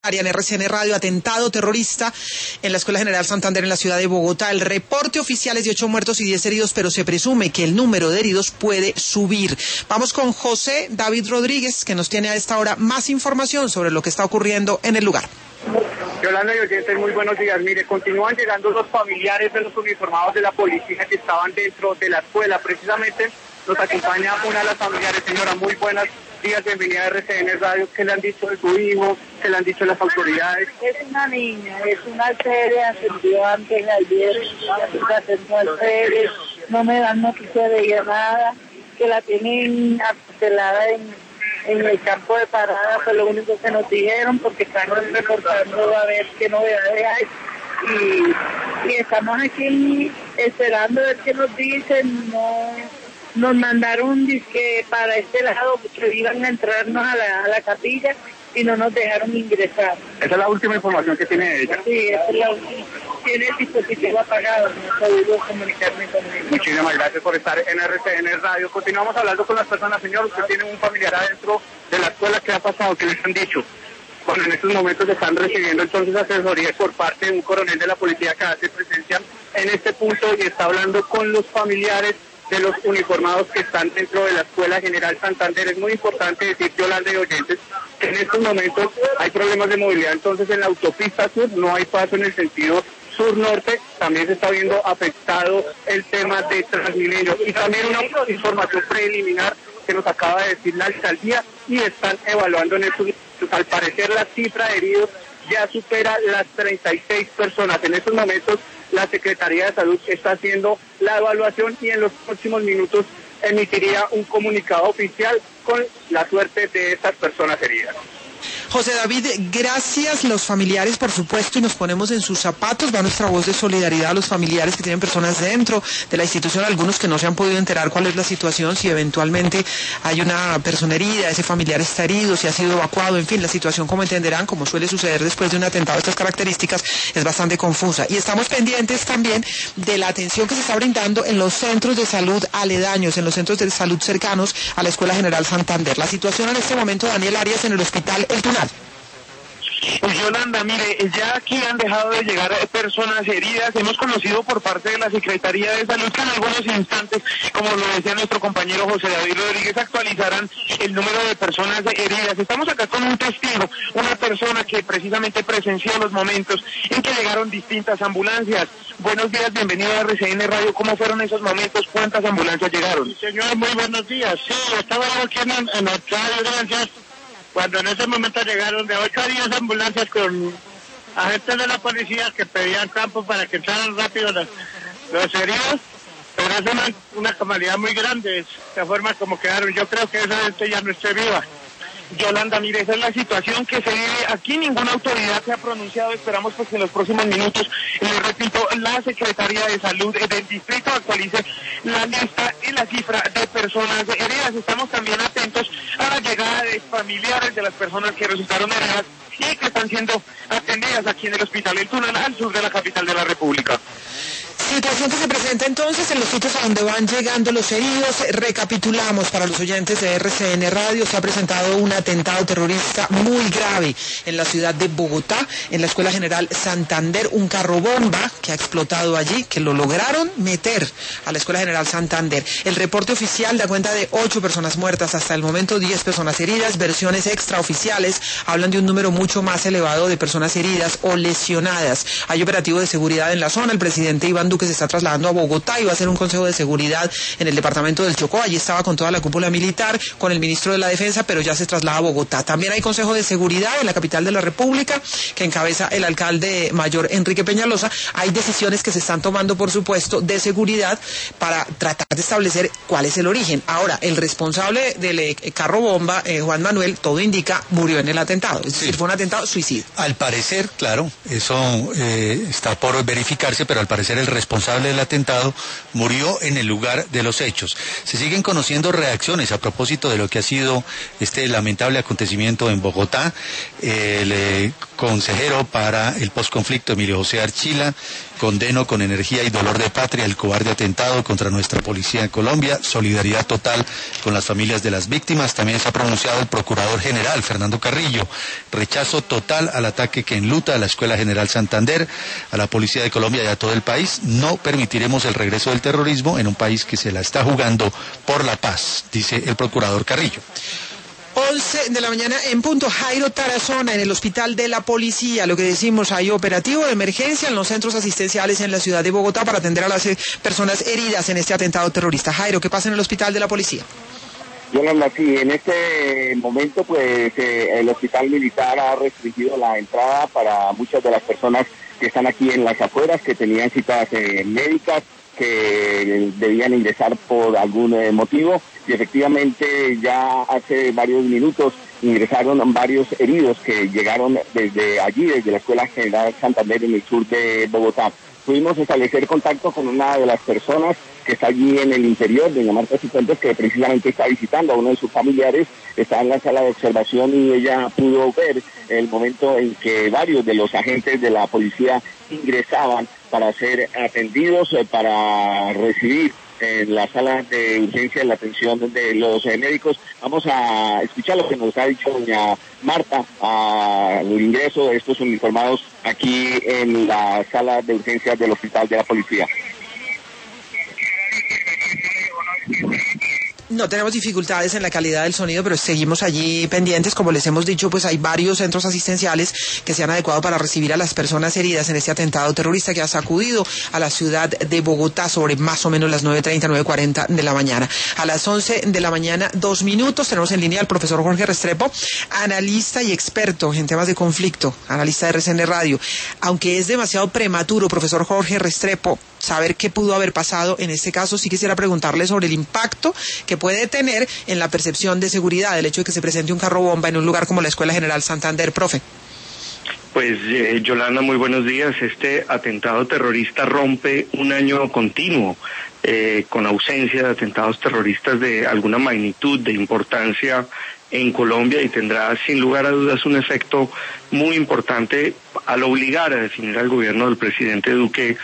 En RCN Radio, atentado terrorista en la Escuela General Santander en la ciudad de Bogotá. El reporte oficial es de 8 muertos y 10 heridos, pero se presume que el número de heridos puede subir. Vamos con José David Rodríguez, que nos tiene a esta hora más información sobre lo que está ocurriendo en el lugar. Yolanda y oyentes, muy buenos días. Mire, continúan llegando los familiares de los uniformados de la policía que estaban dentro de la escuela. Precisamente nos acompaña una de las familiares. Señora, muy buenas días, bienvenida a RCN Radio. ¿Qué le han dicho de su hijo? ¿Qué le han dicho las autoridades? Es una niña, es una serie, ascendió antes de ayer, ascendió al serie, no me dan noticia de ella nada, que la tienen acuartelada en el campo de parada, fue lo único que nos dijeron, porque están reportando a ver qué novedades hay, y estamos aquí esperando a ver qué nos dicen. Nos mandaron disque para este lado, que iban a entrarnos a la capilla y no nos dejaron ingresar. Esa es la última información que tiene ella. Sí, esa es la última. Tiene el dispositivo apagado, no puedo comunicarme con ella. Muchísimas gracias por estar en RCN Radio. Continuamos hablando con las personas. Señor, usted tiene un familiar adentro de la escuela. ¿Qué ha pasado? ¿Qué les han dicho? Bueno, en estos momentos están recibiendo entonces asesoría por parte de un coronel de la policía que hace presencia en este punto y está hablando con los familiares de los uniformados que están dentro de la Escuela General Santander. Es muy importante decir, Yolanda y oyentes, que en estos momentos hay problemas de movilidad, entonces en la autopista sur no hay paso en el sentido sur-norte, también se está viendo afectado el tema de Transmilenio y también una información preliminar que nos acaba de decir la alcaldía y están evaluando en estos momentos. Al parecer la cifra de heridos ya supera las 36 personas. En estos momentos la Secretaría de Salud está haciendo la evaluación y en los próximos minutos emitiría un comunicado oficial con la suerte de estas personas heridas. José David, gracias. Los familiares, por supuesto, y nos ponemos en sus zapatos. Va nuestra voz de solidaridad a los familiares que tienen personas dentro de la institución, algunos que no se han podido enterar cuál es la situación, si eventualmente hay una persona herida, ese familiar está herido, si ha sido evacuado, en fin, la situación, como entenderán, como suele suceder después de un atentado de estas características, es bastante confusa. Y estamos pendientes también de la atención que se está brindando en los centros de salud aledaños, en los centros de salud cercanos a la Escuela General Santander. La situación en este momento, Daniel Arias, en el hospital El Tunal. Yolanda, mire, ya aquí han dejado de llegar personas heridas. Hemos conocido por parte de la Secretaría de Salud que en algunos instantes, como lo decía nuestro compañero José David Rodríguez, actualizarán el número de personas heridas. Estamos acá con un testigo, una persona que precisamente presenció los momentos en que llegaron distintas ambulancias. Buenos días, bienvenido a RCN Radio. ¿Cómo fueron esos momentos? ¿Cuántas ambulancias llegaron? Señor, muy buenos días. Sí, estaba aquí en Octavio Gracias, cuando en ese momento llegaron de 8 a 10 ambulancias con agentes de la policía que pedían campo para que entraran rápido los heridos, pero es una calamidad muy grande, de forma como quedaron. Yo creo que esa gente ya no esté viva. Yolanda, mire, esa es la situación que se vive. Aquí ninguna autoridad se ha pronunciado. Esperamos pues que en los próximos minutos, les repito, la Secretaría de Salud del distrito actualice la lista y la cifra de personas heridas. Estamos también atentos a la llegada de familiares de las personas que resultaron heridas y que están siendo atendidas aquí en el Hospital El Tunal, al sur de la capital de la República. Situación que se presenta entonces en los sitios a donde van llegando los heridos. Recapitulamos para los oyentes de RCN Radio. Se ha presentado un atentado terrorista muy grave en la ciudad de Bogotá, en la Escuela General Santander. Un carro bomba que ha explotado allí, que lo lograron meter a la Escuela General Santander. El reporte oficial da cuenta de 8 personas muertas hasta el momento, 10 personas heridas. Versiones extraoficiales hablan de un número mucho más elevado de personas heridas o lesionadas. Hay operativo de seguridad en la zona. El presidente Iván Duque se está trasladando a Bogotá y va a hacer un consejo de seguridad en el departamento del Chocó. Allí estaba con toda la cúpula militar, con el ministro de la Defensa, pero ya se traslada a Bogotá. También hay consejo de seguridad en la capital de la República, que encabeza el alcalde mayor Enrique Peñalosa. Hay decisiones que se están tomando, por supuesto, de seguridad para tratar de establecer cuál es el origen. Ahora, el responsable del carro bomba, Juan Manuel, todo indica, murió en el atentado. Es decir, fue un atentado suicidio. Al parecer, claro, eso está por verificarse, pero al parecer el responsable del atentado murió en el lugar de los hechos. Se siguen conociendo reacciones a propósito de lo que ha sido este lamentable acontecimiento en Bogotá. El consejero para el posconflicto, Emilio José Archila. Condeno con energía y dolor de patria el cobarde atentado contra nuestra policía en Colombia. Solidaridad total con las familias de las víctimas. También se ha pronunciado el Procurador General, Fernando Carrillo. Rechazo total al ataque que enluta a la Escuela General Santander, a la Policía de Colombia y a todo el país. No permitiremos el regreso del terrorismo en un país que se la está jugando por la paz, dice el Procurador Carrillo. 11 de la mañana en punto. Jairo Tarazona, en el hospital de la policía. Lo que decimos, hay operativo de emergencia en los centros asistenciales en la ciudad de Bogotá para atender a las personas heridas en este atentado terrorista. Jairo, ¿qué pasa en el hospital de la policía? Yolanda, sí, en este momento pues el hospital militar ha restringido la entrada para muchas de las personas que están aquí en las afueras, que tenían citas médicas, que debían ingresar por algún motivo, y efectivamente ya hace varios minutos ingresaron varios heridos que llegaron desde allí, desde la Escuela General Santander en el sur de Bogotá. Pudimos establecer contacto con una de las personas que está allí en el interior, doña Marta Cifuentes, que precisamente está visitando a uno de sus familiares, está en la sala de observación y ella pudo ver el momento en que varios de los agentes de la policía ingresaban para ser atendidos, para recibir en la sala de urgencia la atención de los médicos. Vamos a escuchar lo que nos ha dicho doña Marta al ingreso de estos uniformados aquí en la sala de urgencias del hospital de la policía. No tenemos dificultades en la calidad del sonido, pero seguimos allí pendientes. Como les hemos dicho, pues hay varios centros asistenciales que se han adecuado para recibir a las personas heridas en este atentado terrorista que ha sacudido a la ciudad de Bogotá sobre más o menos las 9:30, 9:40 de la mañana. A las 11 de la mañana, 2 minutos, tenemos en línea al profesor Jorge Restrepo, analista y experto en temas de conflicto, analista de RCN Radio. Aunque es demasiado prematuro, profesor Jorge Restrepo, saber qué pudo haber pasado en este caso, sí quisiera preguntarle sobre el impacto que puede tener en la percepción de seguridad el hecho de que se presente un carro bomba en un lugar como la Escuela General Santander, profe. Pues Yolanda, muy buenos días. Este atentado terrorista rompe un año continuo con ausencia de atentados terroristas de alguna magnitud, de importancia en Colombia, y tendrá sin lugar a dudas un efecto muy importante al obligar a definir al gobierno del presidente Duque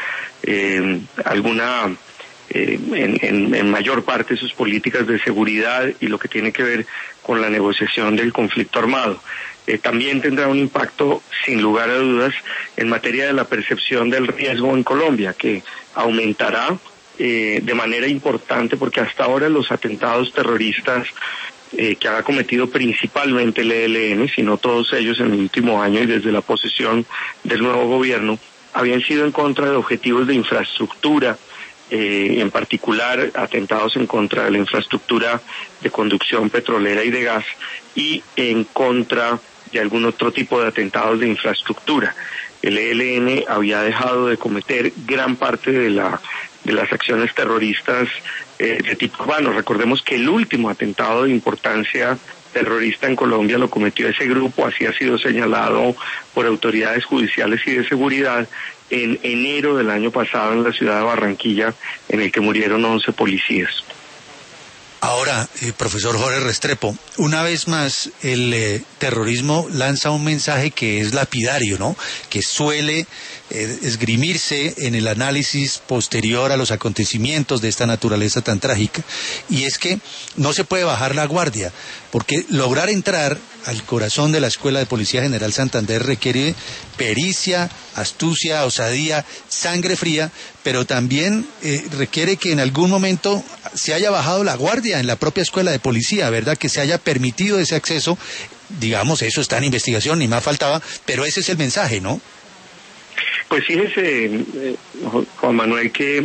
en mayor parte sus políticas de seguridad y lo que tiene que ver con la negociación del conflicto armado. También tendrá un impacto, sin lugar a dudas, en materia de la percepción del riesgo en Colombia, que aumentará de manera importante, porque hasta ahora los atentados terroristas que ha cometido principalmente el ELN, sino todos ellos en el último año y desde la posesión del nuevo gobierno, habían sido en contra de objetivos de infraestructura, en particular atentados en contra de la infraestructura de conducción petrolera y de gas, y en contra de algún otro tipo de atentados de infraestructura. El ELN había dejado de cometer gran parte de las acciones terroristas de tipo urbano. Recordemos que el último atentado de importancia terrorista en Colombia lo cometió ese grupo, así ha sido señalado por autoridades judiciales y de seguridad, en enero del año pasado en la ciudad de Barranquilla, en el que murieron 11 policías. Ahora, profesor Jorge Restrepo, una vez más el terrorismo lanza un mensaje que es lapidario, ¿no? Que suele esgrimirse en el análisis posterior a los acontecimientos de esta naturaleza tan trágica, y es que no se puede bajar la guardia, porque lograr entrar al corazón de la Escuela de Policía General Santander requiere pericia, astucia, osadía, sangre fría, pero también requiere que en algún momento se haya bajado la guardia en la propia Escuela de Policía, ¿verdad? Que se haya permitido ese acceso. Digamos, eso está en investigación, ni más faltaba, pero ese es el mensaje, ¿no? Pues fíjese, Juan Manuel, que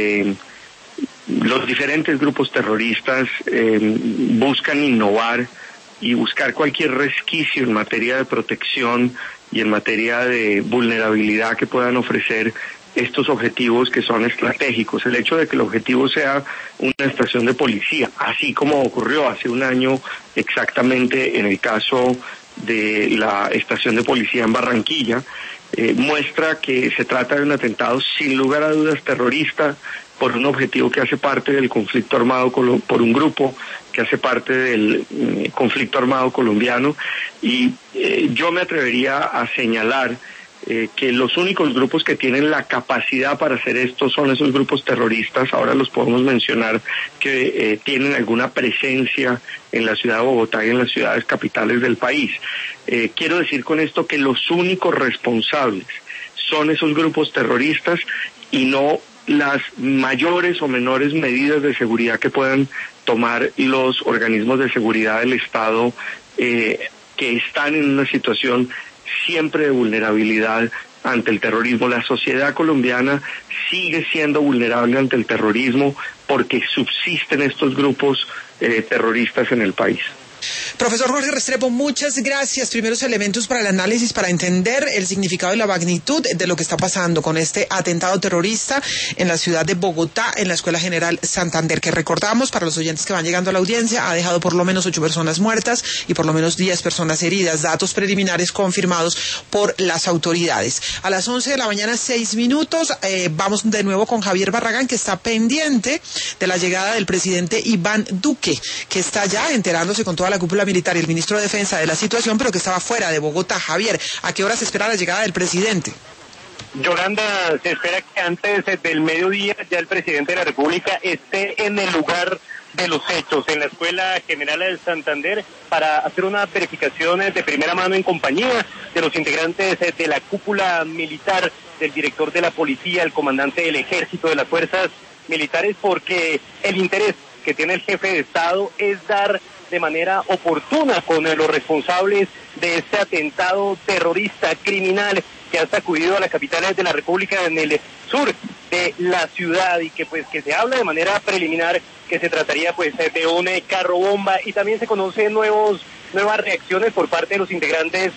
los diferentes grupos terroristas buscan innovar y buscar cualquier resquicio en materia de protección y en materia de vulnerabilidad que puedan ofrecer estos objetivos que son estratégicos. El hecho de que el objetivo sea una estación de policía, así como ocurrió hace un año exactamente en el caso de la estación de policía en Barranquilla, muestra que se trata de un atentado sin lugar a dudas terrorista por un objetivo que hace parte del conflicto armado por un grupo que hace parte del conflicto armado colombiano, y yo me atrevería a señalar que los únicos grupos que tienen la capacidad para hacer esto son esos grupos terroristas. Ahora los podemos mencionar, que tienen alguna presencia en la ciudad de Bogotá y en las ciudades capitales del país. Quiero decir con esto que los únicos responsables son esos grupos terroristas y no las mayores o menores medidas de seguridad que puedan tomar los organismos de seguridad del Estado, que están en una situación siempre de vulnerabilidad ante el terrorismo. La sociedad colombiana sigue siendo vulnerable ante el terrorismo porque subsisten estos grupos terroristas en el país. Profesor Jorge Restrepo, muchas gracias. Primeros elementos para el análisis, para entender el significado y la magnitud de lo que está pasando con este atentado terrorista en la ciudad de Bogotá, en la Escuela General Santander, que recordamos, para los oyentes que van llegando a la audiencia, ha dejado por lo menos 8 personas muertas y por lo menos 10 personas heridas, datos preliminares confirmados por las autoridades. A las 11 de la mañana, 6 minutos, vamos de nuevo con Javier Barragán, que está pendiente de la llegada del presidente Iván Duque, que está ya enterándose con toda la cúpula militar y el ministro de Defensa de la situación, pero que estaba fuera de Bogotá. Javier, ¿a qué hora se espera la llegada del presidente? Yolanda, se espera que antes del mediodía ya el presidente de la República esté en el lugar de los hechos, en la Escuela General de Santander, para hacer una verificación de primera mano en compañía de los integrantes de la cúpula militar, del director de la policía, el comandante del ejército, de las fuerzas militares, porque el interés que tiene el jefe de Estado es dar de manera oportuna con los responsables de este atentado terrorista criminal que ha sacudido a las capitales de la República en el sur de la ciudad, y que se habla de manera preliminar que se trataría de un carro bomba, y también se conocen nuevas reacciones por parte de los integrantes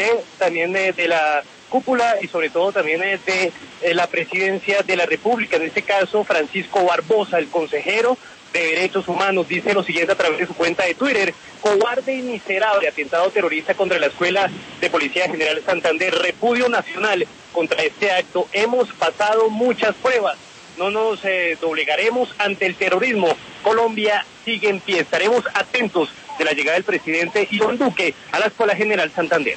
de la cúpula y sobre todo también de la presidencia de la República. En este caso, Francisco Barbosa, el consejero de Derechos Humanos, dice lo siguiente a través de su cuenta de Twitter: cobarde y miserable atentado terrorista contra la Escuela de Policía General Santander, repudio nacional contra este acto. Hemos pasado muchas pruebas, no nos doblegaremos ante el terrorismo. Colombia sigue en pie. Estaremos atentos de la llegada del presidente Iván Duque a la Escuela General Santander.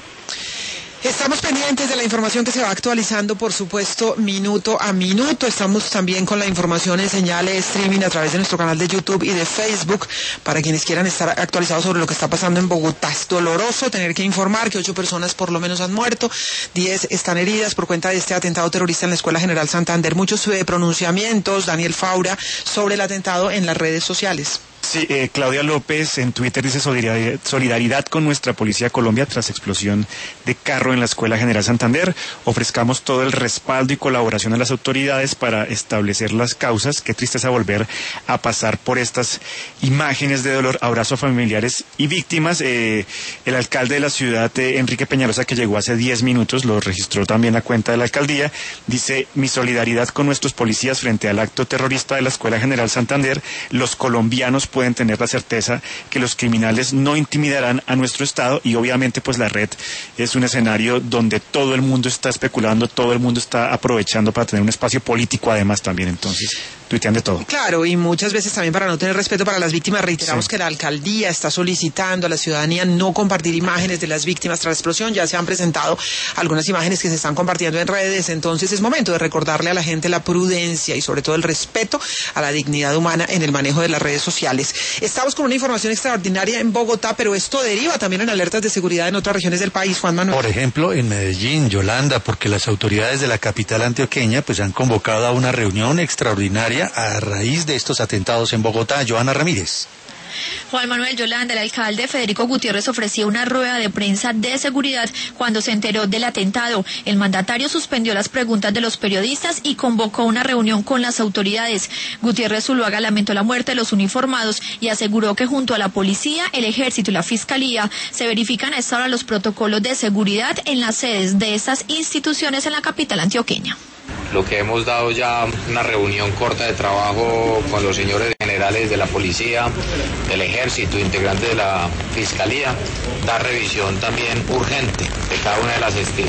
Estamos pendientes de la información que se va actualizando, por supuesto, minuto a minuto. Estamos también con la información en señal de streaming a través de nuestro canal de YouTube y de Facebook, para quienes quieran estar actualizados sobre lo que está pasando en Bogotá. Es doloroso tener que informar que 8 personas por lo menos han muerto, 10 están heridas por cuenta de este atentado terrorista en la Escuela General Santander. Muchos pronunciamientos, Daniel Faura, sobre el atentado en las redes sociales. Sí, Claudia López en Twitter dice: solidaridad con nuestra Policía Colombia tras explosión de carro en la Escuela General Santander. Ofrezcamos todo el respaldo y colaboración a las autoridades para establecer las causas. Qué tristeza volver a pasar por estas imágenes de dolor. Abrazo a familiares y víctimas. El alcalde de la ciudad, Enrique Peñalosa, que llegó hace 10 minutos, lo registró también a cuenta de la alcaldía, dice: mi solidaridad con nuestros policías frente al acto terrorista de la Escuela General Santander. Los colombianos pueden tener la certeza que los criminales no intimidarán a nuestro Estado, y obviamente la red es un escenario donde todo el mundo está especulando, todo el mundo está aprovechando para tener un espacio político además también, entonces tuitean de todo. Claro, y muchas veces también para no tener respeto para las víctimas. Reiteramos que la alcaldía está solicitando a la ciudadanía no compartir imágenes de las víctimas tras la explosión. Ya se han presentado algunas imágenes que se están compartiendo en redes, entonces es momento de recordarle a la gente la prudencia y sobre todo el respeto a la dignidad humana en el manejo de las redes sociales. Estamos con una información extraordinaria en Bogotá, pero esto deriva también en alertas de seguridad en otras regiones del país, Juan Manuel. Por ejemplo, en Medellín, Yolanda, porque las autoridades de la capital antioqueña han convocado a una reunión extraordinaria a raíz de estos atentados en Bogotá. Joana Ramírez. Juan Manuel, Yolanda, el alcalde Federico Gutiérrez ofrecía una rueda de prensa de seguridad cuando se enteró del atentado. El mandatario suspendió las preguntas de los periodistas y convocó una reunión con las autoridades. Gutiérrez Zuluaga lamentó la muerte de los uniformados y aseguró que junto a la policía, el ejército y la fiscalía se verifican a esta hora los protocolos de seguridad en las sedes de estas instituciones en la capital antioqueña. Lo que hemos dado ya una reunión corta de trabajo con los señores generales de la policía, del ejército, integrantes de la fiscalía, dar revisión también urgente de cada una de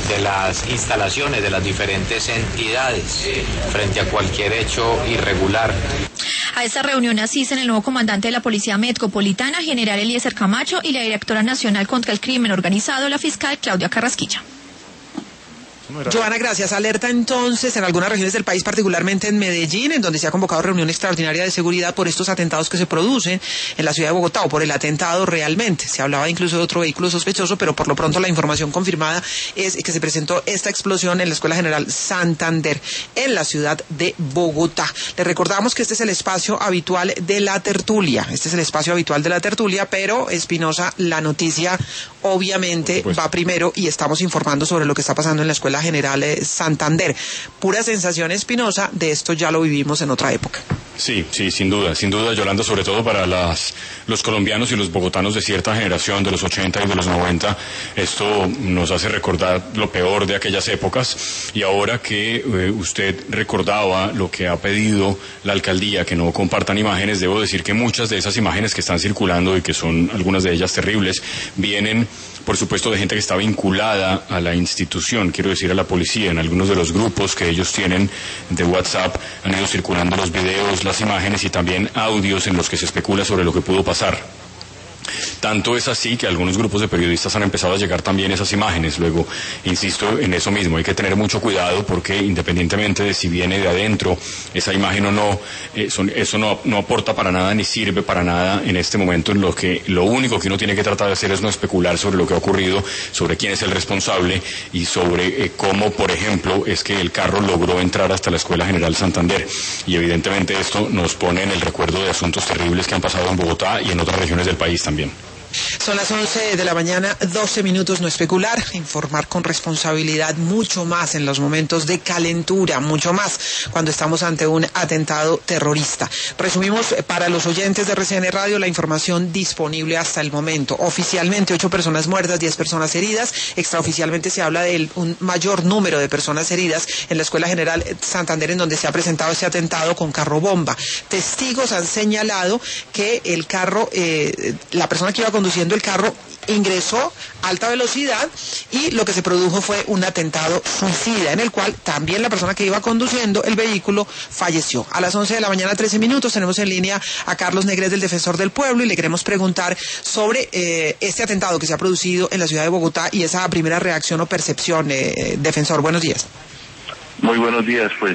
las instalaciones de las diferentes entidades frente a cualquier hecho irregular. A esta reunión asisten el nuevo comandante de la Policía Metropolitana, general Eliezer Camacho, y la directora nacional contra el crimen organizado, la fiscal Claudia Carrasquilla. Joana, gracias. Alerta entonces en algunas regiones del país, particularmente en Medellín, en donde se ha convocado reunión extraordinaria de seguridad por estos atentados que se producen en la ciudad de Bogotá, o por el atentado realmente. Se hablaba incluso de otro vehículo sospechoso, pero por lo pronto la información confirmada es que se presentó esta explosión en la Escuela General Santander, en la ciudad de Bogotá. Les recordamos que este es el espacio habitual de la tertulia. Pero Espinosa, la noticia obviamente va primero y estamos informando sobre lo que está pasando en la Escuela General Santander. Pura sensación, Espinosa, de esto ya lo vivimos en otra época. Sí, sin duda, Yolanda, sobre todo para los colombianos y los bogotanos de cierta generación, de los 80 y de los 90, esto nos hace recordar lo peor de aquellas épocas. Y ahora que usted recordaba lo que ha pedido la alcaldía, que no compartan imágenes, debo decir que muchas de esas imágenes que están circulando, y que son algunas de ellas terribles, vienen, por supuesto, de gente que está vinculada a la institución, quiero decir a la policía. En algunos de los grupos que ellos tienen de WhatsApp han ido circulando los videos, las imágenes y también audios en los que se especula sobre lo que pudo pasar. Tanto es así que algunos grupos de periodistas han empezado a llegar también esas imágenes. Luego, insisto en eso mismo, hay que tener mucho cuidado porque independientemente de si viene de adentro esa imagen o no, eso no aporta para nada ni sirve para nada en este momento, en lo que lo único que uno tiene que tratar de hacer es no especular sobre lo que ha ocurrido, sobre quién es el responsable y sobre cómo, por ejemplo, es que el carro logró entrar hasta la Escuela General Santander. Y evidentemente esto nos pone en el recuerdo de asuntos terribles que han pasado en Bogotá y en otras regiones del país también. Son las 11 de la mañana, 12 minutos, no especular, informar con responsabilidad, mucho más en los momentos de calentura, mucho más cuando estamos ante un atentado terrorista. Resumimos para los oyentes de RCN Radio la información disponible hasta el momento. Oficialmente 8 personas muertas, 10 personas heridas. Extraoficialmente se habla de un mayor número de personas heridas en la Escuela General Santander, en donde se ha presentado ese atentado con carro bomba. Testigos han señalado que el carro, la persona que iba conduciendo el carro ingresó a alta velocidad y lo que se produjo fue un atentado suicida, en el cual también la persona que iba conduciendo el vehículo falleció. A las 11 de la mañana, 13 minutos, tenemos en línea a Carlos Negret, del Defensor del Pueblo, y le queremos preguntar sobre este atentado que se ha producido en la ciudad de Bogotá y esa primera reacción o percepción. Defensor, buenos días. Muy buenos días. Pues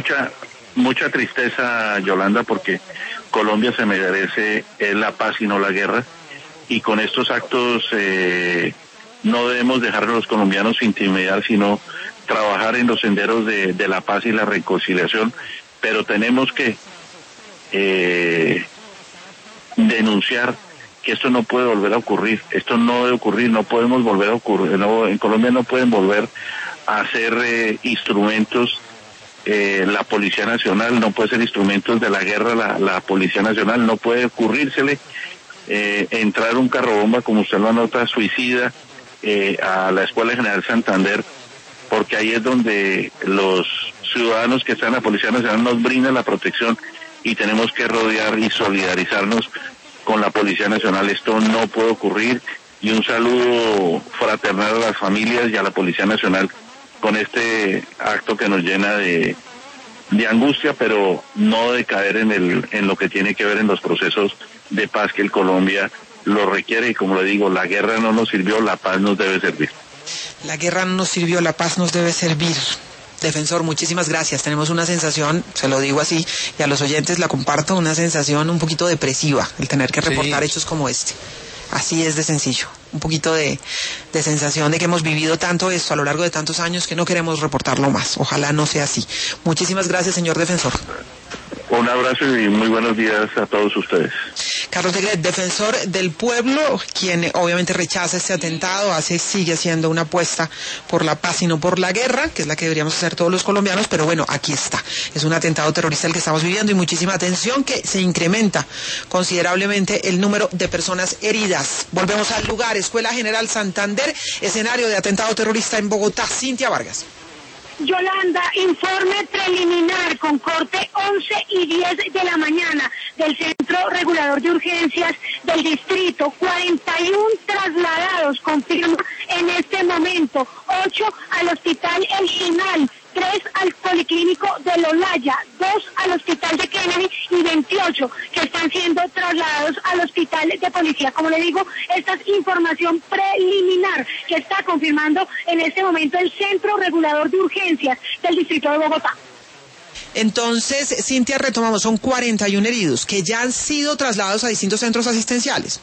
mucha tristeza, Yolanda, porque Colombia se merece la paz y no la guerra. Y con estos actos no debemos dejar a los colombianos intimidar, sino trabajar en los senderos de la paz y la reconciliación. Pero tenemos que denunciar que esto no puede volver a ocurrir. Esto no debe ocurrir, no podemos volver a ocurrir. No, en Colombia no pueden volver a ser instrumentos. La Policía Nacional no puede ser instrumentos de la guerra. La Policía Nacional no puede ocurrírsele entrar un carro bomba, como usted lo anota, suicida a la Escuela General Santander, porque ahí es donde los ciudadanos que están en la Policía Nacional nos brindan la protección y tenemos que rodear y solidarizarnos con la Policía Nacional. Esto no puede ocurrir, y un saludo fraternal a las familias y a la Policía Nacional con este acto que nos llena de angustia, pero no de caer en lo que tiene que ver en los procesos de paz que el Colombia lo requiere. Y como le digo, la guerra no nos sirvió, la paz nos debe servir. La guerra no nos sirvió, la paz nos debe servir. Defensor, muchísimas gracias. Tenemos una sensación, se lo digo así, y a los oyentes la comparto, una sensación un poquito depresiva, el tener que reportar hechos como este. Así es de sencillo. Un poquito de sensación de que hemos vivido tanto esto a lo largo de tantos años que no queremos reportarlo más. Ojalá no sea así. Muchísimas gracias, señor defensor. Un abrazo y muy buenos días a todos ustedes. Carlos Negret, Defensor del Pueblo, quien obviamente rechaza este atentado, sigue haciendo una apuesta por la paz y no por la guerra, que es la que deberíamos hacer todos los colombianos, pero bueno, aquí está. Es un atentado terrorista el que estamos viviendo, y muchísima atención, que se incrementa considerablemente el número de personas heridas. Volvemos al lugar, Escuela General Santander, escenario de atentado terrorista en Bogotá. Cintia Vargas. Yolanda, informe preliminar con corte 11:10 de la mañana del Centro Regulador de Urgencias del Distrito. 41 trasladados, confirma en este momento, 8 al Hospital El Final, 3 al Policlínico del Olaya, 2 al Hospital de Kennedy y 28 que están siendo trasladados al Hospital de Policía. Como le digo, esta es información preliminar que está confirmando en este momento el Centro Regulador de Urgencias del Distrito de Bogotá. Entonces, Cintia, retomamos, son 41 heridos que ya han sido trasladados a distintos centros asistenciales.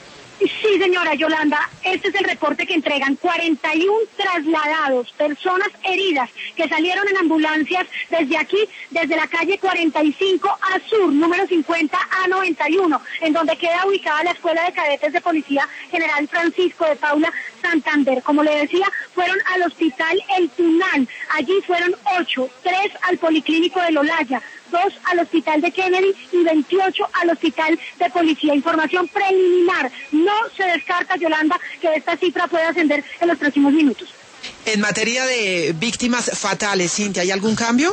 Sí, señora Yolanda, este es el reporte que entregan. 41 trasladados, personas heridas que salieron en ambulancias desde aquí, desde la calle 45 A Sur, número 50 a 91, en donde queda ubicada la Escuela de Cadetes de Policía General Francisco de Paula Santander. Como le decía, fueron al Hospital El Tunal, allí fueron 8, 3 al Policlínico del Olaya, 2 al Hospital de Kennedy y 28 al Hospital de Policía. Información preliminar. No se descarta, Yolanda, que esta cifra pueda ascender en los próximos minutos. En materia de víctimas fatales, Cintia, ¿hay algún cambio?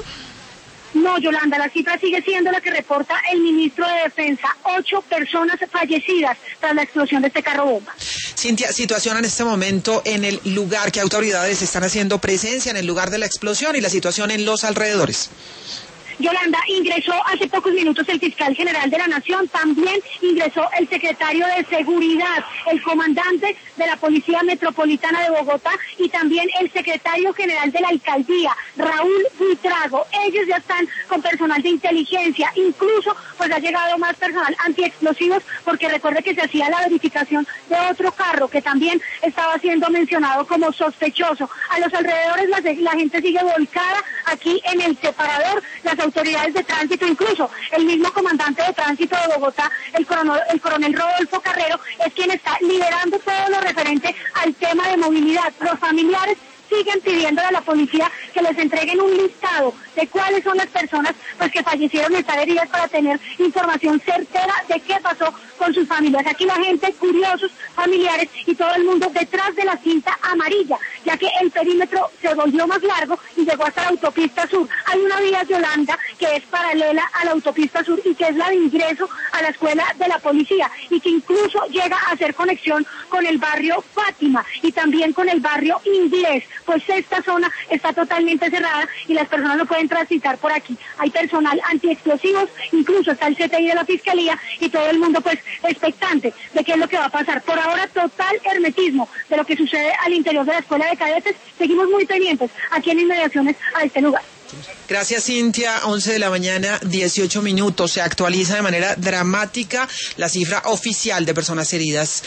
No, Yolanda, la cifra sigue siendo la que reporta el ministro de Defensa. 8 personas fallecidas tras la explosión de este carro bomba. Cintia, situación en este momento en el lugar, ¿qué autoridades están haciendo presencia en el lugar de la explosión y la situación en los alrededores? Yolanda, ingresó hace pocos minutos el fiscal general de la Nación, también ingresó el secretario de Seguridad, el comandante de la Policía Metropolitana de Bogotá y también el secretario general de la Alcaldía, Raúl Buitrago. Ellos ya están con personal de inteligencia, incluso pues ha llegado más personal antiexplosivos, porque recuerde que se hacía la verificación de otro carro que también estaba siendo mencionado como sospechoso. A los alrededores la gente sigue volcada aquí en el separador. Las autoridades de tránsito, incluso el mismo comandante de tránsito de Bogotá, el coronel Rodolfo Carrero, es quien está liderando todo lo referente al tema de movilidad. Los familiares siguen pidiéndole a la policía que les entreguen un listado de cuáles son las personas pues que fallecieron y están heridas, para tener información certera de qué pasó con sus familias. Aquí la gente, curiosos, familiares y todo el mundo detrás de la cinta amarilla, ya que el perímetro se volvió más largo y llegó hasta la autopista sur. Hay una vía, Yolanda, que es paralela a la autopista sur y que es la de ingreso a la escuela de la policía, y que incluso llega a hacer conexión con el barrio Fátima y también con el barrio Inglés. Pues esta zona está totalmente cerrada y las personas no pueden transitar por aquí. Hay personal antiexplosivos, incluso está el CTI de la Fiscalía y todo el mundo pues expectante de qué es lo que va a pasar. Por ahora, total hermetismo de lo que sucede al interior de la Escuela de Cadetes. Seguimos muy pendientes aquí en inmediaciones a este lugar. Gracias, Cintia. 11 de la mañana, 18 minutos. Se actualiza de manera dramática la cifra oficial de personas heridas.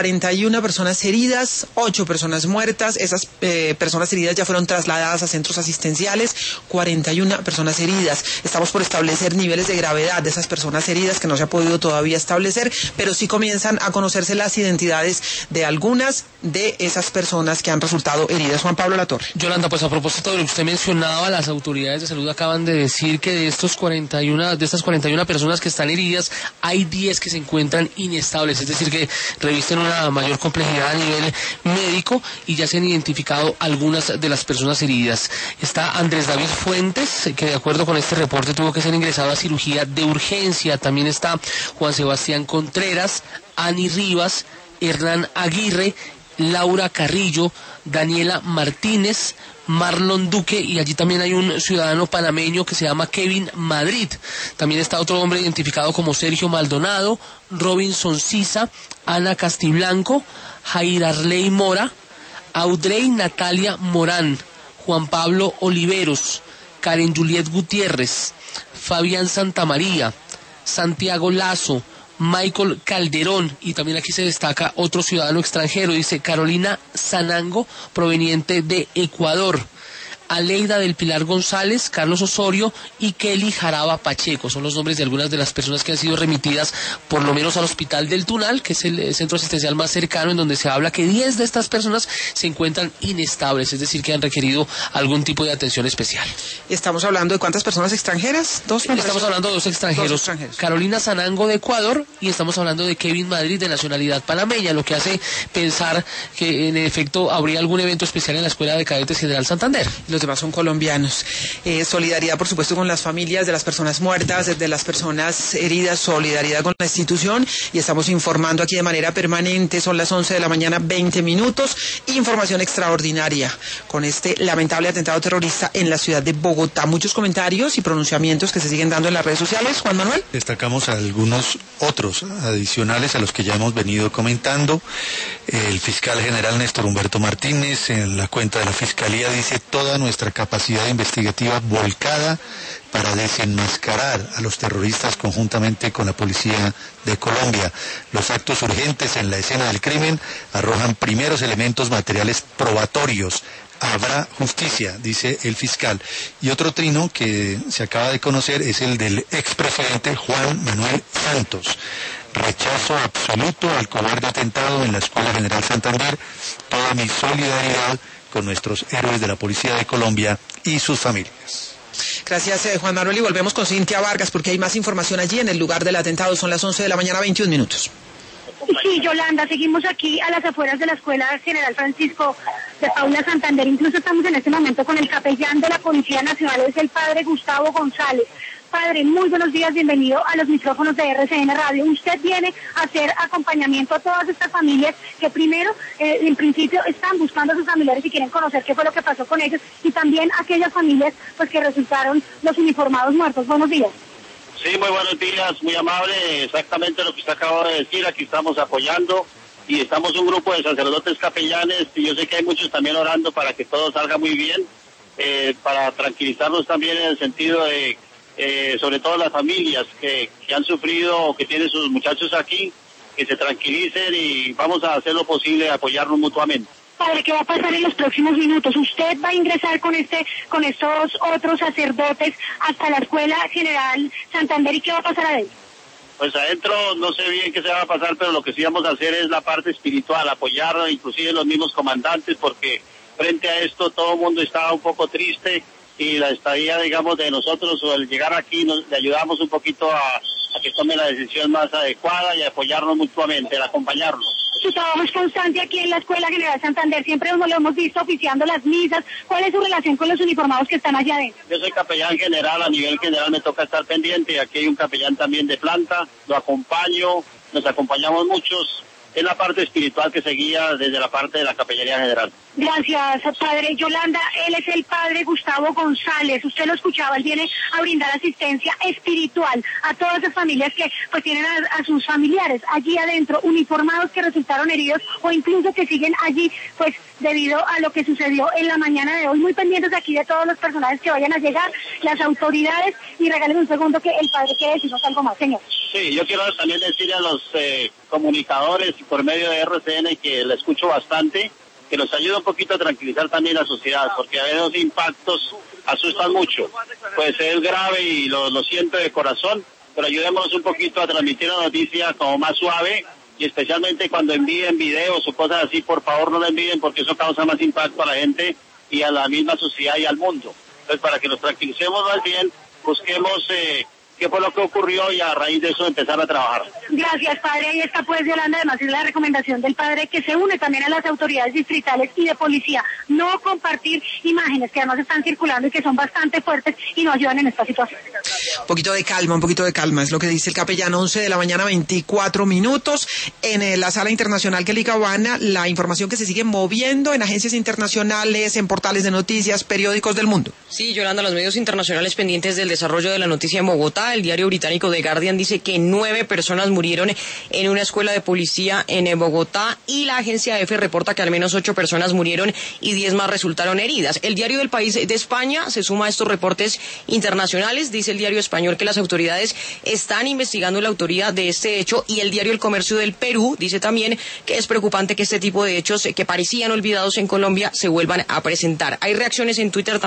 41 personas heridas, 8 personas muertas. Esas personas heridas ya fueron trasladadas a centros asistenciales. 41 personas heridas. Estamos por establecer niveles de gravedad de esas personas heridas, que no se ha podido todavía establecer, pero sí comienzan a conocerse las identidades de algunas de esas personas que han resultado heridas. Juan Pablo Latorre. Yolanda, pues a propósito de lo que usted mencionaba, las autoridades de salud acaban de decir que de estas 41 personas que están heridas, hay 10 que se encuentran inestables, es decir, que revisten una mayor complejidad a nivel médico, y ya se han identificado algunas de las personas heridas. Está Andrés David Fuentes, que de acuerdo con este reporte tuvo que ser ingresado a cirugía de urgencia. También está Juan Sebastián Contreras, Ani Rivas, Hernán Aguirre, Laura Carrillo, Daniela Martínez, Marlon Duque, y allí también hay un ciudadano panameño que se llama Kevin Madrid. También está otro hombre identificado como Sergio Maldonado, Robinson Sisa, Ana Castiblanco, Jair Arley Mora, Audrey Natalia Morán, Juan Pablo Oliveros, Karen Juliet Gutiérrez, Fabián Santamaría, Santiago Lazo, Michael Calderón, y también aquí se destaca otro ciudadano extranjero, dice Carolina Sanango, proveniente de Ecuador, Aleida del Pilar González, Carlos Osorio y Kelly Jaraba Pacheco. Son los nombres de algunas de las personas que han sido remitidas por lo menos al Hospital del Tunal, que es el centro asistencial más cercano, en donde se habla que 10 de estas personas se encuentran inestables, es decir, que han requerido algún tipo de atención especial. ¿Estamos hablando de cuántas personas extranjeras? Estamos hablando de dos extranjeros. Carolina Sanango de Ecuador, y estamos hablando de Kevin Madrid, de nacionalidad panameña, lo que hace pensar que en efecto habría algún evento especial en la Escuela de Cadetes General Santander. los demás son colombianos. Solidaridad, por supuesto, con las familias de las personas muertas, de las personas heridas, solidaridad con la institución, y estamos informando aquí de manera permanente. Son las 11 de la mañana, 20 minutos. Información extraordinaria con este lamentable atentado terrorista en la ciudad de Bogotá. Muchos comentarios y pronunciamientos que se siguen dando en las redes sociales. Juan Manuel. Destacamos algunos otros adicionales a los que ya hemos venido comentando. El fiscal general Néstor Humberto Martínez en la cuenta de la Fiscalía dice: toda nuestra capacidad investigativa volcada para desenmascarar a los terroristas conjuntamente con la Policía de Colombia. Los actos urgentes en la escena del crimen arrojan primeros elementos materiales probatorios. Habrá justicia, dice el fiscal. Y otro trino que se acaba de conocer es el del expresidente Juan Manuel Santos. Rechazo absoluto al cobarde atentado en la Escuela General Santander. Toda mi solidaridad con nuestros héroes de la Policía de Colombia y sus familias. Gracias, Juan Manuel, y volvemos con Cintia Vargas porque hay más información allí en el lugar del atentado. Son las 11 de la mañana, 21 minutos. Sí, Yolanda, seguimos aquí a las afueras de la Escuela General Francisco de Paula Santander. Incluso estamos en este momento con el capellán de la Policía Nacional, es el padre Gustavo González. Padre, muy buenos días, bienvenido a los micrófonos de RCN Radio. Usted viene a hacer acompañamiento a todas estas familias que primero, en principio, están buscando a sus familiares y quieren conocer qué fue lo que pasó con ellos, y también aquellas familias pues que resultaron los uniformados muertos. Buenos días. Sí, muy buenos días, muy amable, exactamente lo que usted acaba de decir. Aquí estamos apoyando y estamos un grupo de sacerdotes capellanes, y yo sé que hay muchos también orando para que todo salga muy bien, para tranquilizarnos también en el sentido de sobre todo las familias que han sufrido o que tienen sus muchachos aquí, que se tranquilicen, y vamos a hacer lo posible, apoyarnos mutuamente. Padre, ¿qué va a pasar en los próximos minutos? ¿Usted va a ingresar con estos otros sacerdotes hasta la Escuela General Santander, y qué va a pasar adentro? Pues adentro no sé bien qué se va a pasar, pero lo que sí vamos a hacer es la parte espiritual, apoyarnos, inclusive los mismos comandantes, porque frente a esto todo el mundo está un poco triste, y la estadía, digamos, de nosotros, o el llegar aquí, le ayudamos un poquito a que tome la decisión más adecuada y a apoyarnos mutuamente, a acompañarnos. Su trabajo es constante aquí en la Escuela General Santander, siempre lo hemos visto oficiando las misas. ¿Cuál es su relación con los uniformados que están allá adentro? Yo soy capellán general, a nivel general me toca estar pendiente, y aquí hay un capellán también de planta, lo acompaño, nos acompañamos muchos. Es la parte espiritual que se guía desde la parte de la Capellanía General. Gracias, padre. Yolanda, él es el padre Gustavo González. Usted lo escuchaba, él viene a brindar asistencia espiritual a todas las familias que pues tienen a sus familiares allí adentro, uniformados que resultaron heridos, o incluso que siguen allí pues debido a lo que sucedió en la mañana de hoy. Muy pendientes aquí de todos los personajes que vayan a llegar, las autoridades, y regálenme un segundo que el padre quiere decirnos algo más, señor. Sí, yo quiero también decirle a los comunicadores y por medio de RCN, que la escucho bastante, que nos ayuda un poquito a tranquilizar también la sociedad, porque a veces los impactos asustan mucho. Pues es grave y lo siento de corazón, pero ayudemos un poquito a transmitir la noticia como más suave, y especialmente cuando envíen videos o cosas así, por favor no la envíen, porque eso causa más impacto a la gente y a la misma sociedad y al mundo. Entonces, para que nos tranquilicemos más bien, busquemos qué fue lo que ocurrió, y a raíz de eso empezar a trabajar. Gracias, padre. Ahí está pues Yolanda, además es la recomendación del padre, que se une también a las autoridades distritales y de policía, no compartir imágenes que además están circulando y que son bastante fuertes y no ayudan en esta situación. Un poquito de calma, es lo que dice el capellán. 11 de la mañana, 24 minutos. En la sala internacional Kelly Cabana, la información que se sigue moviendo en agencias internacionales, en portales de noticias, periódicos del mundo. Sí, Yolanda, los medios internacionales pendientes del desarrollo de la noticia en Bogotá. El diario británico The Guardian dice que 9 personas murieron en una escuela de policía en Bogotá, y la agencia EFE reporta que al menos 8 personas murieron y 10 más resultaron heridas. El diario del País de España se suma a estos reportes internacionales. Dice el diario español que las autoridades están investigando la autoría de este hecho, y el diario El Comercio del Perú dice también que es preocupante que este tipo de hechos que parecían olvidados en Colombia se vuelvan a presentar. Hay reacciones en Twitter también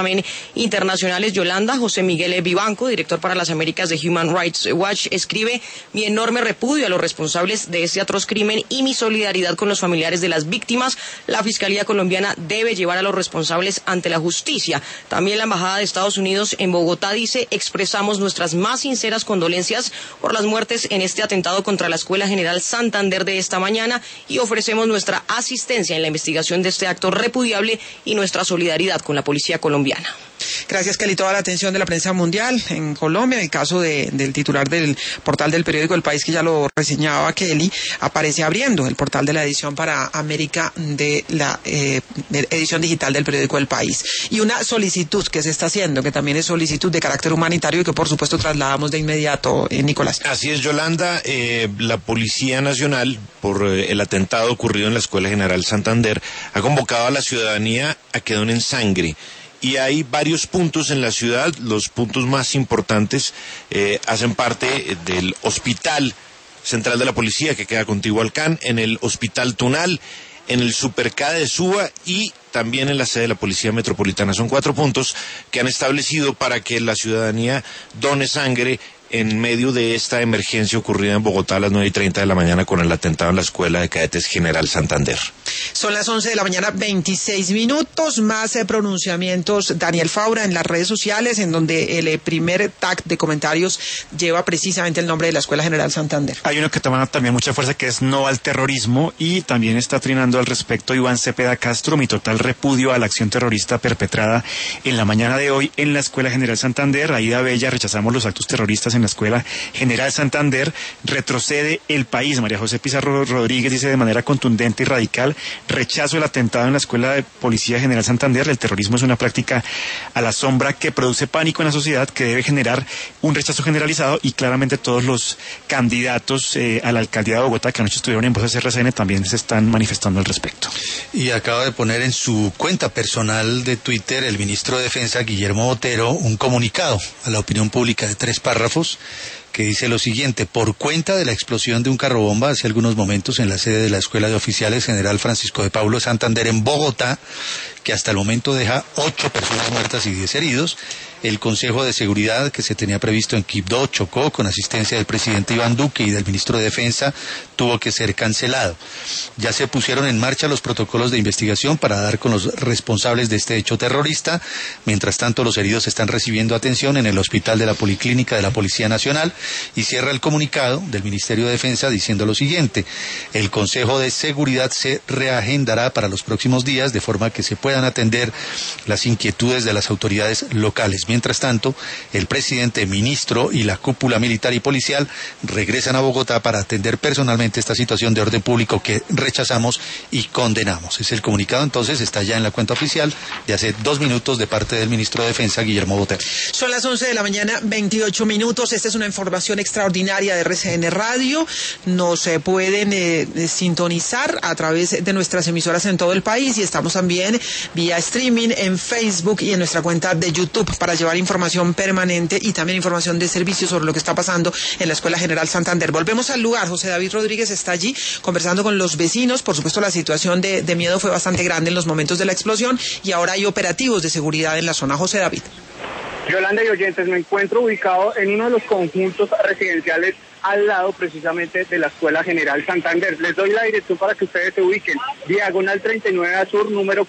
internacionales. Yolanda, José Miguel Vivanco, director para las Américas de Human Rights Watch, escribe: mi enorme repudio a los responsables de este atroz crimen y mi solidaridad con los familiares de las víctimas. La Fiscalía colombiana debe llevar a los responsables ante la justicia. También la Embajada de Estados Unidos en Bogotá dice: expresamos nuestras más sinceras condolencias por las muertes en este atentado contra la Escuela General Santander de esta mañana y ofrecemos nuestra asistencia en la investigación de este acto repudiable y nuestra solidaridad con la policía colombiana. Gracias, Kelly. Toda la atención de la prensa mundial en Colombia. En el caso del titular del portal del periódico El País, que ya lo reseñaba Kelly, aparece abriendo el portal de la edición para América de la edición digital del periódico El País. Y una solicitud que se está haciendo, que también es solicitud de carácter humanitario y que por supuesto trasladamos de inmediato, Nicolás. Así es, Yolanda. La Policía Nacional, por el atentado ocurrido en la Escuela General Santander, ha convocado a la ciudadanía a que donen sangre. Y hay varios puntos en la ciudad. Los puntos más importantes hacen parte del Hospital Central de la Policía, que queda contiguo al CAN, en el Hospital Tunal, en el Supercade de Suba y también en la sede de la Policía Metropolitana. Son 4 puntos que han establecido para que la ciudadanía done sangre en medio de esta emergencia ocurrida en Bogotá a las 9:30 de la mañana con el atentado en la Escuela de Cadetes General Santander. Son las 11 de la mañana, 26 minutos, más pronunciamientos. Daniel Faura en las redes sociales, en donde el primer tag de comentarios lleva precisamente el nombre de la Escuela General Santander. Hay uno que toma también mucha fuerza, que es no al terrorismo, y también está trinando al respecto Iván Cepeda Castro: mi total repudio a la acción terrorista perpetrada en la mañana de hoy en la Escuela General Santander. Aida Bella: rechazamos los actos terroristas en la Escuela General Santander. Retrocede el país. María José Pizarro Rodríguez dice de manera contundente y radical: rechazo el atentado en la Escuela de Policía General Santander. El terrorismo es una práctica a la sombra que produce pánico en la sociedad, que debe generar un rechazo generalizado, y claramente todos los candidatos a la alcaldía de Bogotá que anoche estuvieron en Voces RCN también se están manifestando al respecto. Y acaba de poner en su cuenta personal de Twitter el ministro de Defensa, Guillermo Botero, un comunicado a la opinión pública de 3 párrafos que dice lo siguiente: por cuenta de la explosión de un carrobomba hace algunos momentos en la sede de la Escuela de Oficiales General Francisco de Paulo Santander en Bogotá, que hasta el momento deja 8 personas muertas y 10 heridos, el Consejo de Seguridad que se tenía previsto en Quibdó, Chocó, con asistencia del presidente Iván Duque y del ministro de Defensa, tuvo que ser cancelado. Ya se pusieron en marcha los protocolos de investigación para dar con los responsables de este hecho terrorista. Mientras tanto, los heridos están recibiendo atención en el hospital de la Policlínica de la Policía Nacional. Y cierra el comunicado del Ministerio de Defensa diciendo lo siguiente: el Consejo de Seguridad se reagendará para los próximos días de forma que se puedan atender las inquietudes de las autoridades locales. Mientras tanto, el presidente, ministro y la cúpula militar y policial regresan a Bogotá para atender personalmente esta situación de orden público que rechazamos y condenamos. Es el comunicado, entonces, está ya en la cuenta oficial de hace 2 minutos de parte del ministro de Defensa, Guillermo Botero. Son las 11 de la mañana, 28 minutos. Esta es una información extraordinaria de RCN Radio. Nos pueden sintonizar a través de nuestras emisoras en todo el país, y estamos también vía streaming en Facebook y en nuestra cuenta de YouTube para llevar información permanente y también información de servicio sobre lo que está pasando en la Escuela General Santander. Volvemos al lugar. José David Rodríguez está allí conversando con los vecinos. Por supuesto, la situación de miedo fue bastante grande en los momentos de la explosión, y ahora hay operativos de seguridad en la zona. José David. Yolanda y oyentes, me encuentro ubicado en uno de los conjuntos residenciales al lado precisamente de la Escuela General Santander. Les doy la dirección para que ustedes se ubiquen: diagonal 39 a sur, número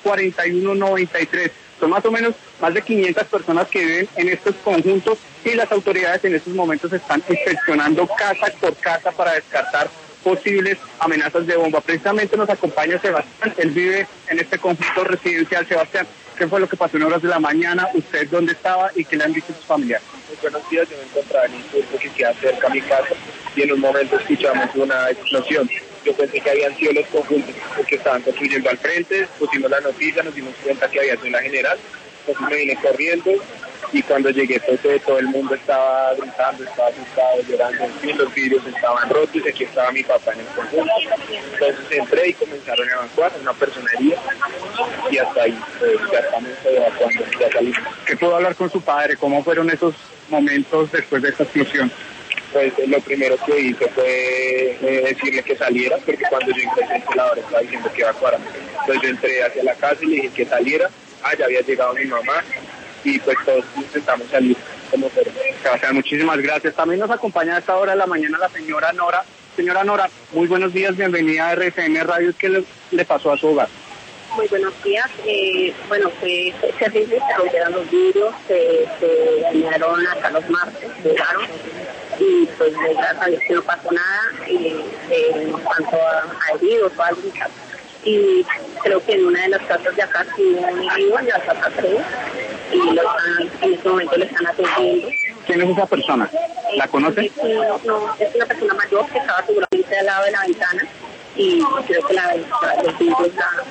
4193. Son más o menos más de 500 personas que viven en estos conjuntos, y las autoridades en estos momentos están inspeccionando casa por casa para descartar posibles amenazas de bomba. Precisamente nos acompaña Sebastián, él vive en este conjunto residencial. Sebastián, ¿qué fue lo que pasó en horas de la mañana? ¿Usted dónde estaba y qué le han dicho sus familiares? Muy buenos días, yo me encontraba en un curso que queda cerca a mi casa y en un momento escuchamos una explosión. Yo pensé que habían sido los conjuntos que estaban construyendo al frente, pusimos la noticia, nos dimos cuenta que había sido la general, entonces me vine corriendo, y cuando llegué pues todo el mundo estaba gritando, estaba asustado, llorando, en fin, los vidrios estaban rotos y aquí estaba mi papá en el conjunto. Entonces entré y comenzaron a evacuar, una persona herida, y hasta ahí ya estamos evacuando, ya salimos. ¿Qué pudo hablar con su padre? ¿Cómo fueron esos momentos después de esta explosión? Pues lo primero que hice fue decirle que saliera, porque cuando yo ingresé el celador estaba diciendo que evacuara. Entonces yo entré hacia la casa y le dije que saliera. Ya había llegado mi mamá, y pues todos intentamos salir como podemos. Gracias, muchísimas gracias. También nos acompaña a esta hora de la mañana la señora Nora. Señora Nora, muy buenos días, bienvenida a RCN Radio. ¿Qué le pasó a su hogar? Muy buenos días. Fue terrible, se rompieron los vidrios, se dañaron hasta los martes, llegaron, y pues gracias a Dios que no pasó nada, en cuanto a heridos o algo, y creo que en una de las casas de acá sí hubo un herido, en la casa 3, y en este momento le están atendiendo. ¿Quién es esa persona? ¿La conoce? No, es una persona mayor que estaba seguramente al lado de la ventana, y creo que los vidrios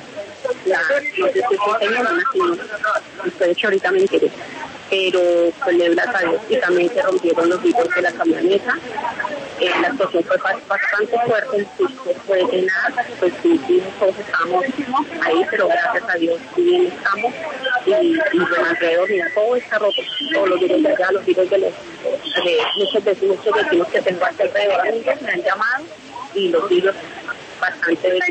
no sé si es señora, de hecho ahorita me enteré, pero pues le gracias a Dios y también se rompieron los vidrios de la camioneta. La situación fue bastante fuerte, el susto fue de nada, pues sí, todos estábamos ahí, pero gracias a Dios bien estamos, y bueno, alrededor mira, todo está roto, todos los vidrios de allá, los vidrios de muchos vecinos que tengo aquí alrededor, amigos me han llamado, y los vidrios bastante bien.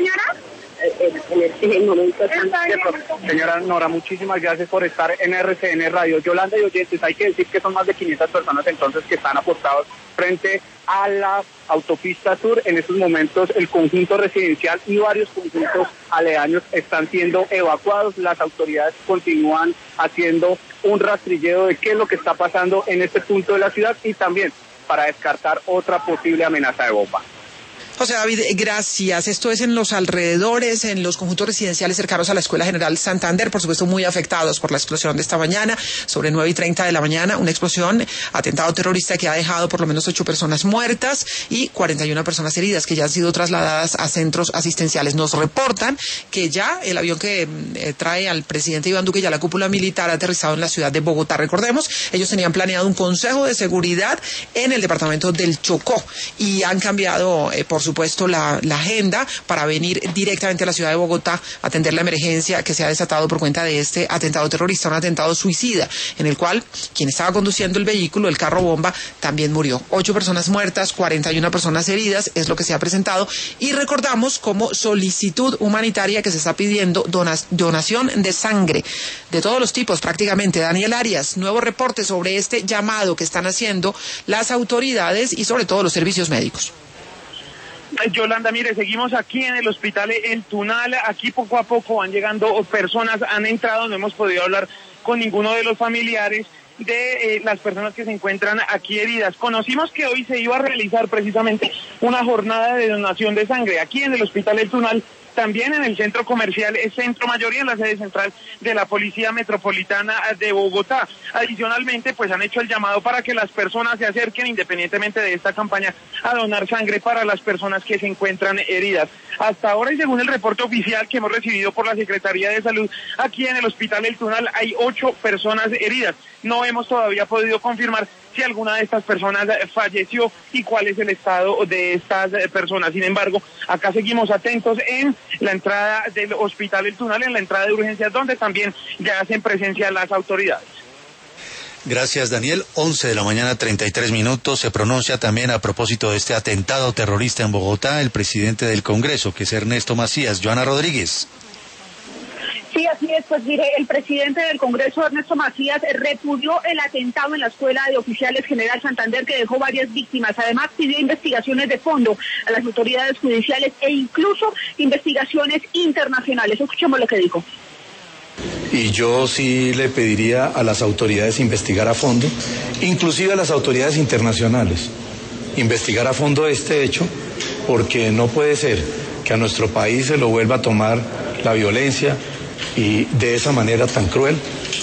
En el momento Señora Nora, muchísimas gracias por estar en RCN Radio. Yolanda y oyentes, hay que decir que son más de 500 personas entonces que están apostados frente a la autopista sur. En estos momentos el conjunto residencial y varios conjuntos aledaños están siendo evacuados. Las autoridades continúan haciendo un rastrilleo de qué es lo que está pasando en este punto de la ciudad y también para descartar otra posible amenaza de bomba. José David, gracias. Esto es en los alrededores, en los conjuntos residenciales cercanos a la Escuela General Santander, por supuesto muy afectados por la explosión de esta mañana, sobre 9:30 de la mañana, una explosión, atentado terrorista que ha dejado por lo menos 8 personas muertas y 41 personas heridas que ya han sido trasladadas a centros asistenciales. Nos reportan que ya el avión que trae al presidente Iván Duque y a la cúpula militar ha aterrizado en la ciudad de Bogotá. Recordemos, ellos tenían planeado un consejo de seguridad en el departamento del Chocó y han cambiado, por supuesto, la agenda para venir directamente a la ciudad de Bogotá a atender la emergencia que se ha desatado por cuenta de este atentado terrorista, un atentado suicida, en el cual quien estaba conduciendo el vehículo, el carro bomba, también murió. 8 personas muertas, 41 personas heridas, es lo que se ha presentado, y recordamos como solicitud humanitaria que se está pidiendo donación de sangre, de todos los tipos prácticamente. Daniel Arias, nuevo reporte sobre este llamado que están haciendo las autoridades y sobre todo los servicios médicos. Yolanda, mire, seguimos aquí en el hospital El Tunal, aquí poco a poco van llegando personas, han entrado, no hemos podido hablar con ninguno de los familiares de las personas que se encuentran aquí heridas. Conocimos que hoy se iba a realizar precisamente una jornada de donación de sangre aquí en el hospital El Tunal, también en el centro comercial Centro Mayor y en la sede central de la Policía Metropolitana de Bogotá. Adicionalmente, pues han hecho el llamado para que las personas se acerquen, independientemente de esta campaña, a donar sangre para las personas que se encuentran heridas. Hasta ahora, y según el reporte oficial que hemos recibido por la Secretaría de Salud, aquí en el Hospital El Tunal hay 8 personas heridas. No hemos todavía podido confirmar si alguna de estas personas falleció y cuál es el estado de estas personas. Sin embargo, acá seguimos atentos en la entrada del Hospital El Tunal, en la entrada de urgencias, donde también ya hacen presencia las autoridades. Gracias, Daniel. 11 de la mañana, 33 minutos. Se pronuncia también a propósito de este atentado terrorista en Bogotá el presidente del Congreso, que es Ernesto Macías. Joana Rodríguez. Sí, así es, pues mire, el presidente del Congreso, Ernesto Macías, repudió el atentado en la Escuela de Oficiales General Santander que dejó varias víctimas. Además, pidió investigaciones de fondo a las autoridades judiciales e incluso investigaciones internacionales. Escuchemos lo que dijo. Y yo sí le pediría a las autoridades investigar a fondo, inclusive a las autoridades internacionales, investigar a fondo este hecho, porque no puede ser que a nuestro país se lo vuelva a tomar la violencia y de esa manera tan cruel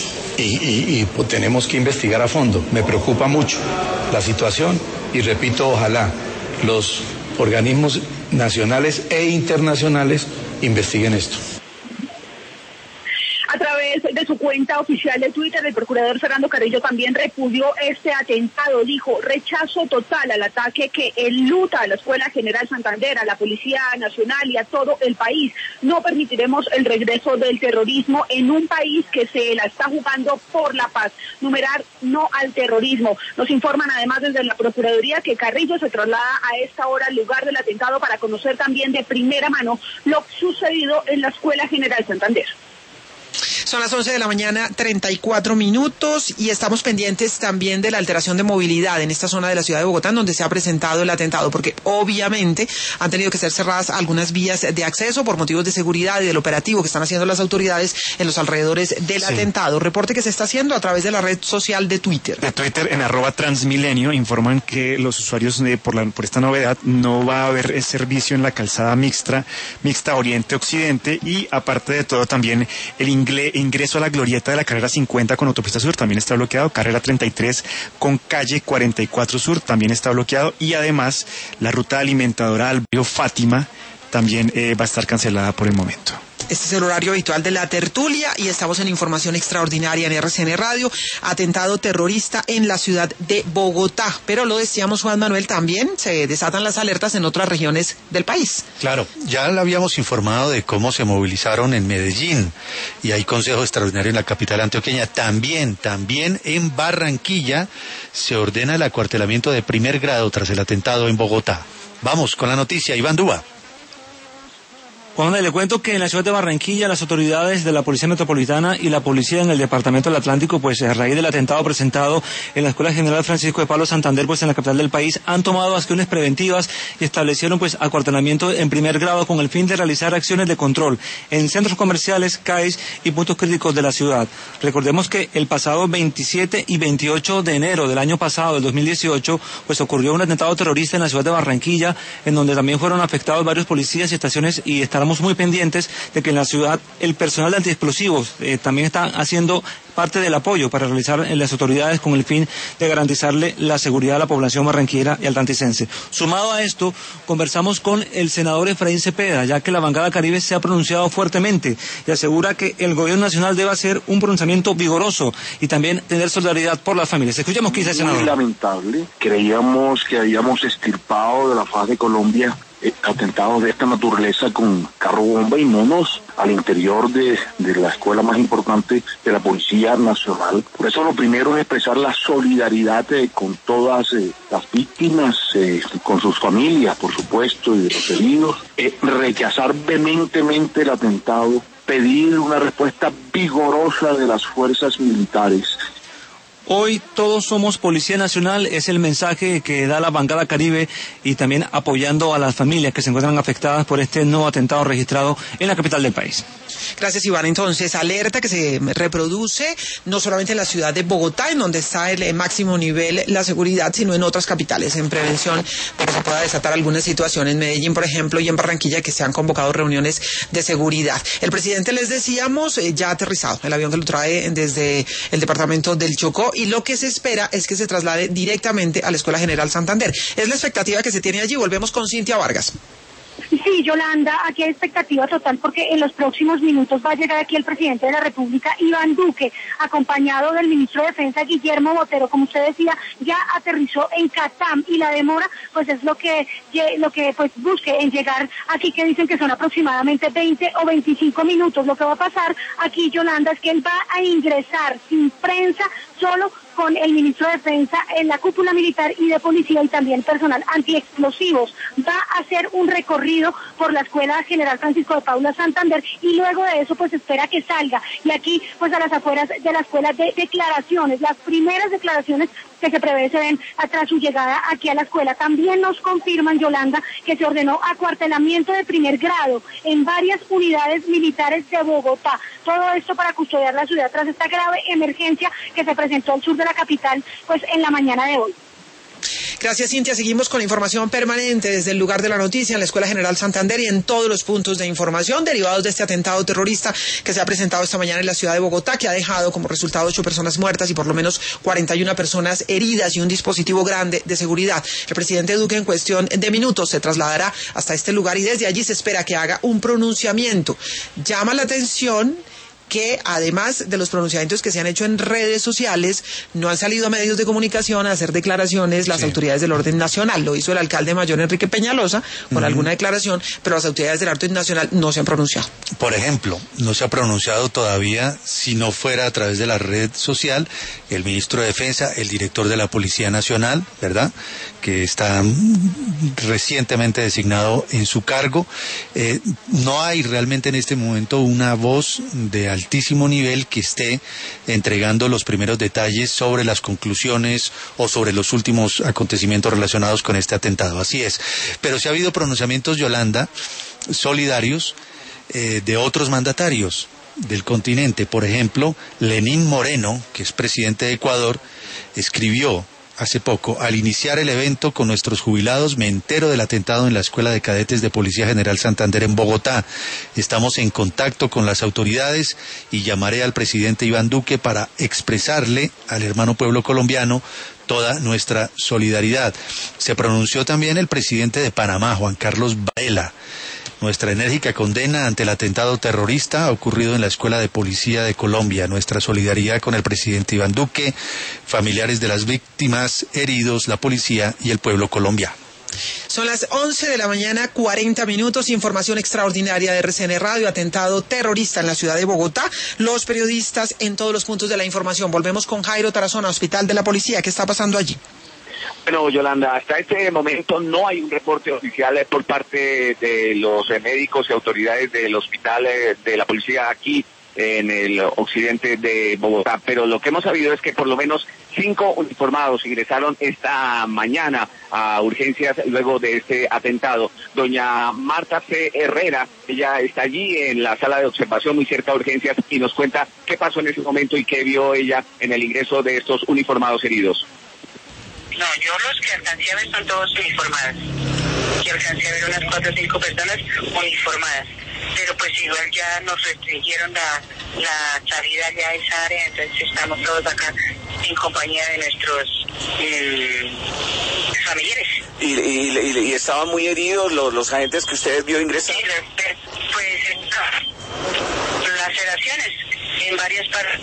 y pues tenemos que investigar a fondo. Me preocupa mucho la situación y repito, ojalá los organismos nacionales e internacionales investiguen esto. A través de su cuenta oficial de Twitter, el procurador Fernando Carrillo también repudió este atentado. Dijo: rechazo total al ataque que enluta a la Escuela General Santander, a la Policía Nacional y a todo el país. No permitiremos el regreso del terrorismo en un país que se la está jugando por la paz. Numerar no al terrorismo. Nos informan además desde la Procuraduría que Carrillo se traslada a esta hora al lugar del atentado para conocer también de primera mano lo sucedido en la Escuela General Santander. Son las 11 de la mañana, 34 minutos, y estamos pendientes también de la alteración de movilidad en esta zona de la ciudad de Bogotá, donde se ha presentado el atentado, porque obviamente han tenido que ser cerradas algunas vías de acceso por motivos de seguridad y del operativo que están haciendo las autoridades en los alrededores del atentado. Reporte que se está haciendo a través de la red social de Twitter. De Twitter, en @transmilenio, informan que los usuarios por esta novedad no va a haber servicio en la calzada mixta Oriente-Occidente, y aparte de todo también el ingreso a la glorieta de la carrera 50 con autopista sur también está bloqueado, carrera 33 con calle 44 sur también está bloqueado, y además la ruta alimentadora al barrio Fátima también va a estar cancelada por el momento. Este es el horario habitual de la tertulia y estamos en información extraordinaria en RCN Radio. Atentado terrorista en la ciudad de Bogotá. Pero lo decíamos, Juan Manuel, también se desatan las alertas en otras regiones del país. Claro, ya le habíamos informado de cómo se movilizaron en Medellín y hay consejo extraordinario en la capital antioqueña. También en Barranquilla se ordena el acuartelamiento de primer grado tras el atentado en Bogotá. Vamos con la noticia, Iván Dúa. Juan, le cuento que en la ciudad de Barranquilla las autoridades de la Policía Metropolitana y la policía en el Departamento del Atlántico, pues a raíz del atentado presentado en la Escuela General Francisco de Pablo Santander, pues en la capital del país, han tomado acciones preventivas y establecieron pues acuartelamiento en primer grado con el fin de realizar acciones de control en centros comerciales, CAIs y puntos críticos de la ciudad. Recordemos que el pasado 27 y 28 de enero del año pasado, del 2018, pues ocurrió un atentado terrorista en la ciudad de Barranquilla, en donde también fueron afectados varios policías y estaciones, y estarán muy pendientes de que en la ciudad el personal de antiexplosivos también está haciendo parte del apoyo para realizar en las autoridades con el fin de garantizarle la seguridad a la población barranquillera y altanticense. Sumado a esto, conversamos con el senador Efraín Cepeda, ya que la bancada Caribe se ha pronunciado fuertemente y asegura que el gobierno nacional debe hacer un pronunciamiento vigoroso y también tener solidaridad por las familias. Escuchemos qué dice el senador. Muy lamentable. Creíamos que habíamos extirpado de la faz de Colombia atentados de esta naturaleza con carro bomba, y monos al interior de la escuela más importante de la Policía Nacional. Por eso lo primero es expresar la solidaridad con todas las víctimas, con sus familias, por supuesto, y de los heridos. Rechazar vehementemente el atentado, pedir una respuesta vigorosa de las fuerzas militares. Hoy todos somos Policía Nacional, es el mensaje que da la bancada Caribe, y también apoyando a las familias que se encuentran afectadas por este nuevo atentado registrado en la capital del país. Gracias, Iván. Entonces, alerta que se reproduce no solamente en la ciudad de Bogotá, en donde está el máximo nivel la seguridad, sino en otras capitales, en prevención de que se pueda desatar alguna situación. En Medellín, por ejemplo, y en Barranquilla, que se han convocado reuniones de seguridad. El presidente, les decíamos, ya ha aterrizado el avión que lo trae desde el departamento del Chocó, y lo que se espera es que se traslade directamente a la Escuela General Santander. Es la expectativa que se tiene allí. Volvemos con Cintia Vargas. Sí, Yolanda, aquí hay expectativa total porque en los próximos minutos va a llegar aquí el presidente de la República, Iván Duque, acompañado del ministro de Defensa, Guillermo Botero. Como usted decía, ya aterrizó en Catam, y la demora pues es lo que pues busque en llegar aquí, que dicen que son aproximadamente 20 o 25 minutos. Lo que va a pasar aquí, Yolanda, es que él va a ingresar sin prensa, solo con el ministro de Defensa en la cúpula militar y de policía, y también personal antiexplosivos. Va a hacer un recorrido por la Escuela General Francisco de Paula Santander, y luego de eso pues espera que salga. Y aquí pues a las afueras de la escuela de declaraciones, las primeras declaraciones que se prevé se ven tras su llegada aquí a la escuela. También nos confirman, Yolanda, que se ordenó acuartelamiento de primer grado en varias unidades militares de Bogotá. Todo esto para custodiar la ciudad tras esta grave emergencia que se presentó al sur de la capital pues en la mañana de hoy. Gracias, Cintia. Seguimos con la información permanente desde el lugar de la noticia en la Escuela General Santander y en todos los puntos de información derivados de este atentado terrorista que se ha presentado esta mañana en la ciudad de Bogotá, que ha dejado como resultado 8 personas muertas y por lo menos 41 personas heridas y un dispositivo grande de seguridad. El presidente Duque en cuestión de minutos se trasladará hasta este lugar y desde allí se espera que haga un pronunciamiento. Llama la atención que además de los pronunciamientos que se han hecho en redes sociales, no han salido a medios de comunicación a hacer declaraciones las autoridades del orden nacional. Lo hizo el alcalde mayor Enrique Peñalosa con alguna declaración, pero las autoridades del orden nacional no se han pronunciado. Por ejemplo, no se ha pronunciado todavía, si no fuera a través de la red social, el ministro de Defensa, el director de la Policía Nacional, ¿verdad?, que está recientemente designado en su cargo. No hay realmente en este momento una voz de altísimo nivel que esté entregando los primeros detalles sobre las conclusiones o sobre los últimos acontecimientos relacionados con este atentado. Así es. Pero sí ha habido pronunciamientos, Yolanda, solidarios de otros mandatarios del continente. Por ejemplo, Lenín Moreno, que es presidente de Ecuador, escribió hace poco: al iniciar el evento con nuestros jubilados me entero del atentado en la Escuela de Cadetes de Policía General Santander en Bogotá. Estamos en contacto con las autoridades y llamaré al presidente Iván Duque para expresarle al hermano pueblo colombiano toda nuestra solidaridad. Se pronunció también el presidente de Panamá, Juan Carlos Varela. Nuestra enérgica condena ante el atentado terrorista ocurrido en la Escuela de Policía de Colombia. Nuestra solidaridad con el presidente Iván Duque, familiares de las víctimas, heridos, la policía y el pueblo colombiano. Son las 11 de la mañana, 40 minutos. Información extraordinaria de RCN Radio. Atentado terrorista en la ciudad de Bogotá. Los periodistas en todos los puntos de la información. Volvemos con Jairo Tarazona, Hospital de la Policía. ¿Qué está pasando allí? Bueno, Yolanda, hasta este momento no hay un reporte oficial por parte de los médicos y autoridades del hospital de la policía aquí en el occidente de Bogotá, pero lo que hemos sabido es que por lo menos 5 uniformados ingresaron esta mañana a urgencias luego de este atentado. Doña Marta C. Herrera, ella está allí en la sala de observación muy cerca de urgencias y nos cuenta qué pasó en ese momento y qué vio ella en el ingreso de estos uniformados heridos. No, yo los que alcancé a ver son todos uniformados. Que alcancé a ver unas 4 o 5 personas uniformadas. Pero pues igual ya nos restringieron la salida ya a esa área, entonces estamos todos acá en compañía de nuestros familiares. ¿Y estaban muy heridos los agentes que ustedes vio ingresar? Sí, pues laceraciones en varias partes.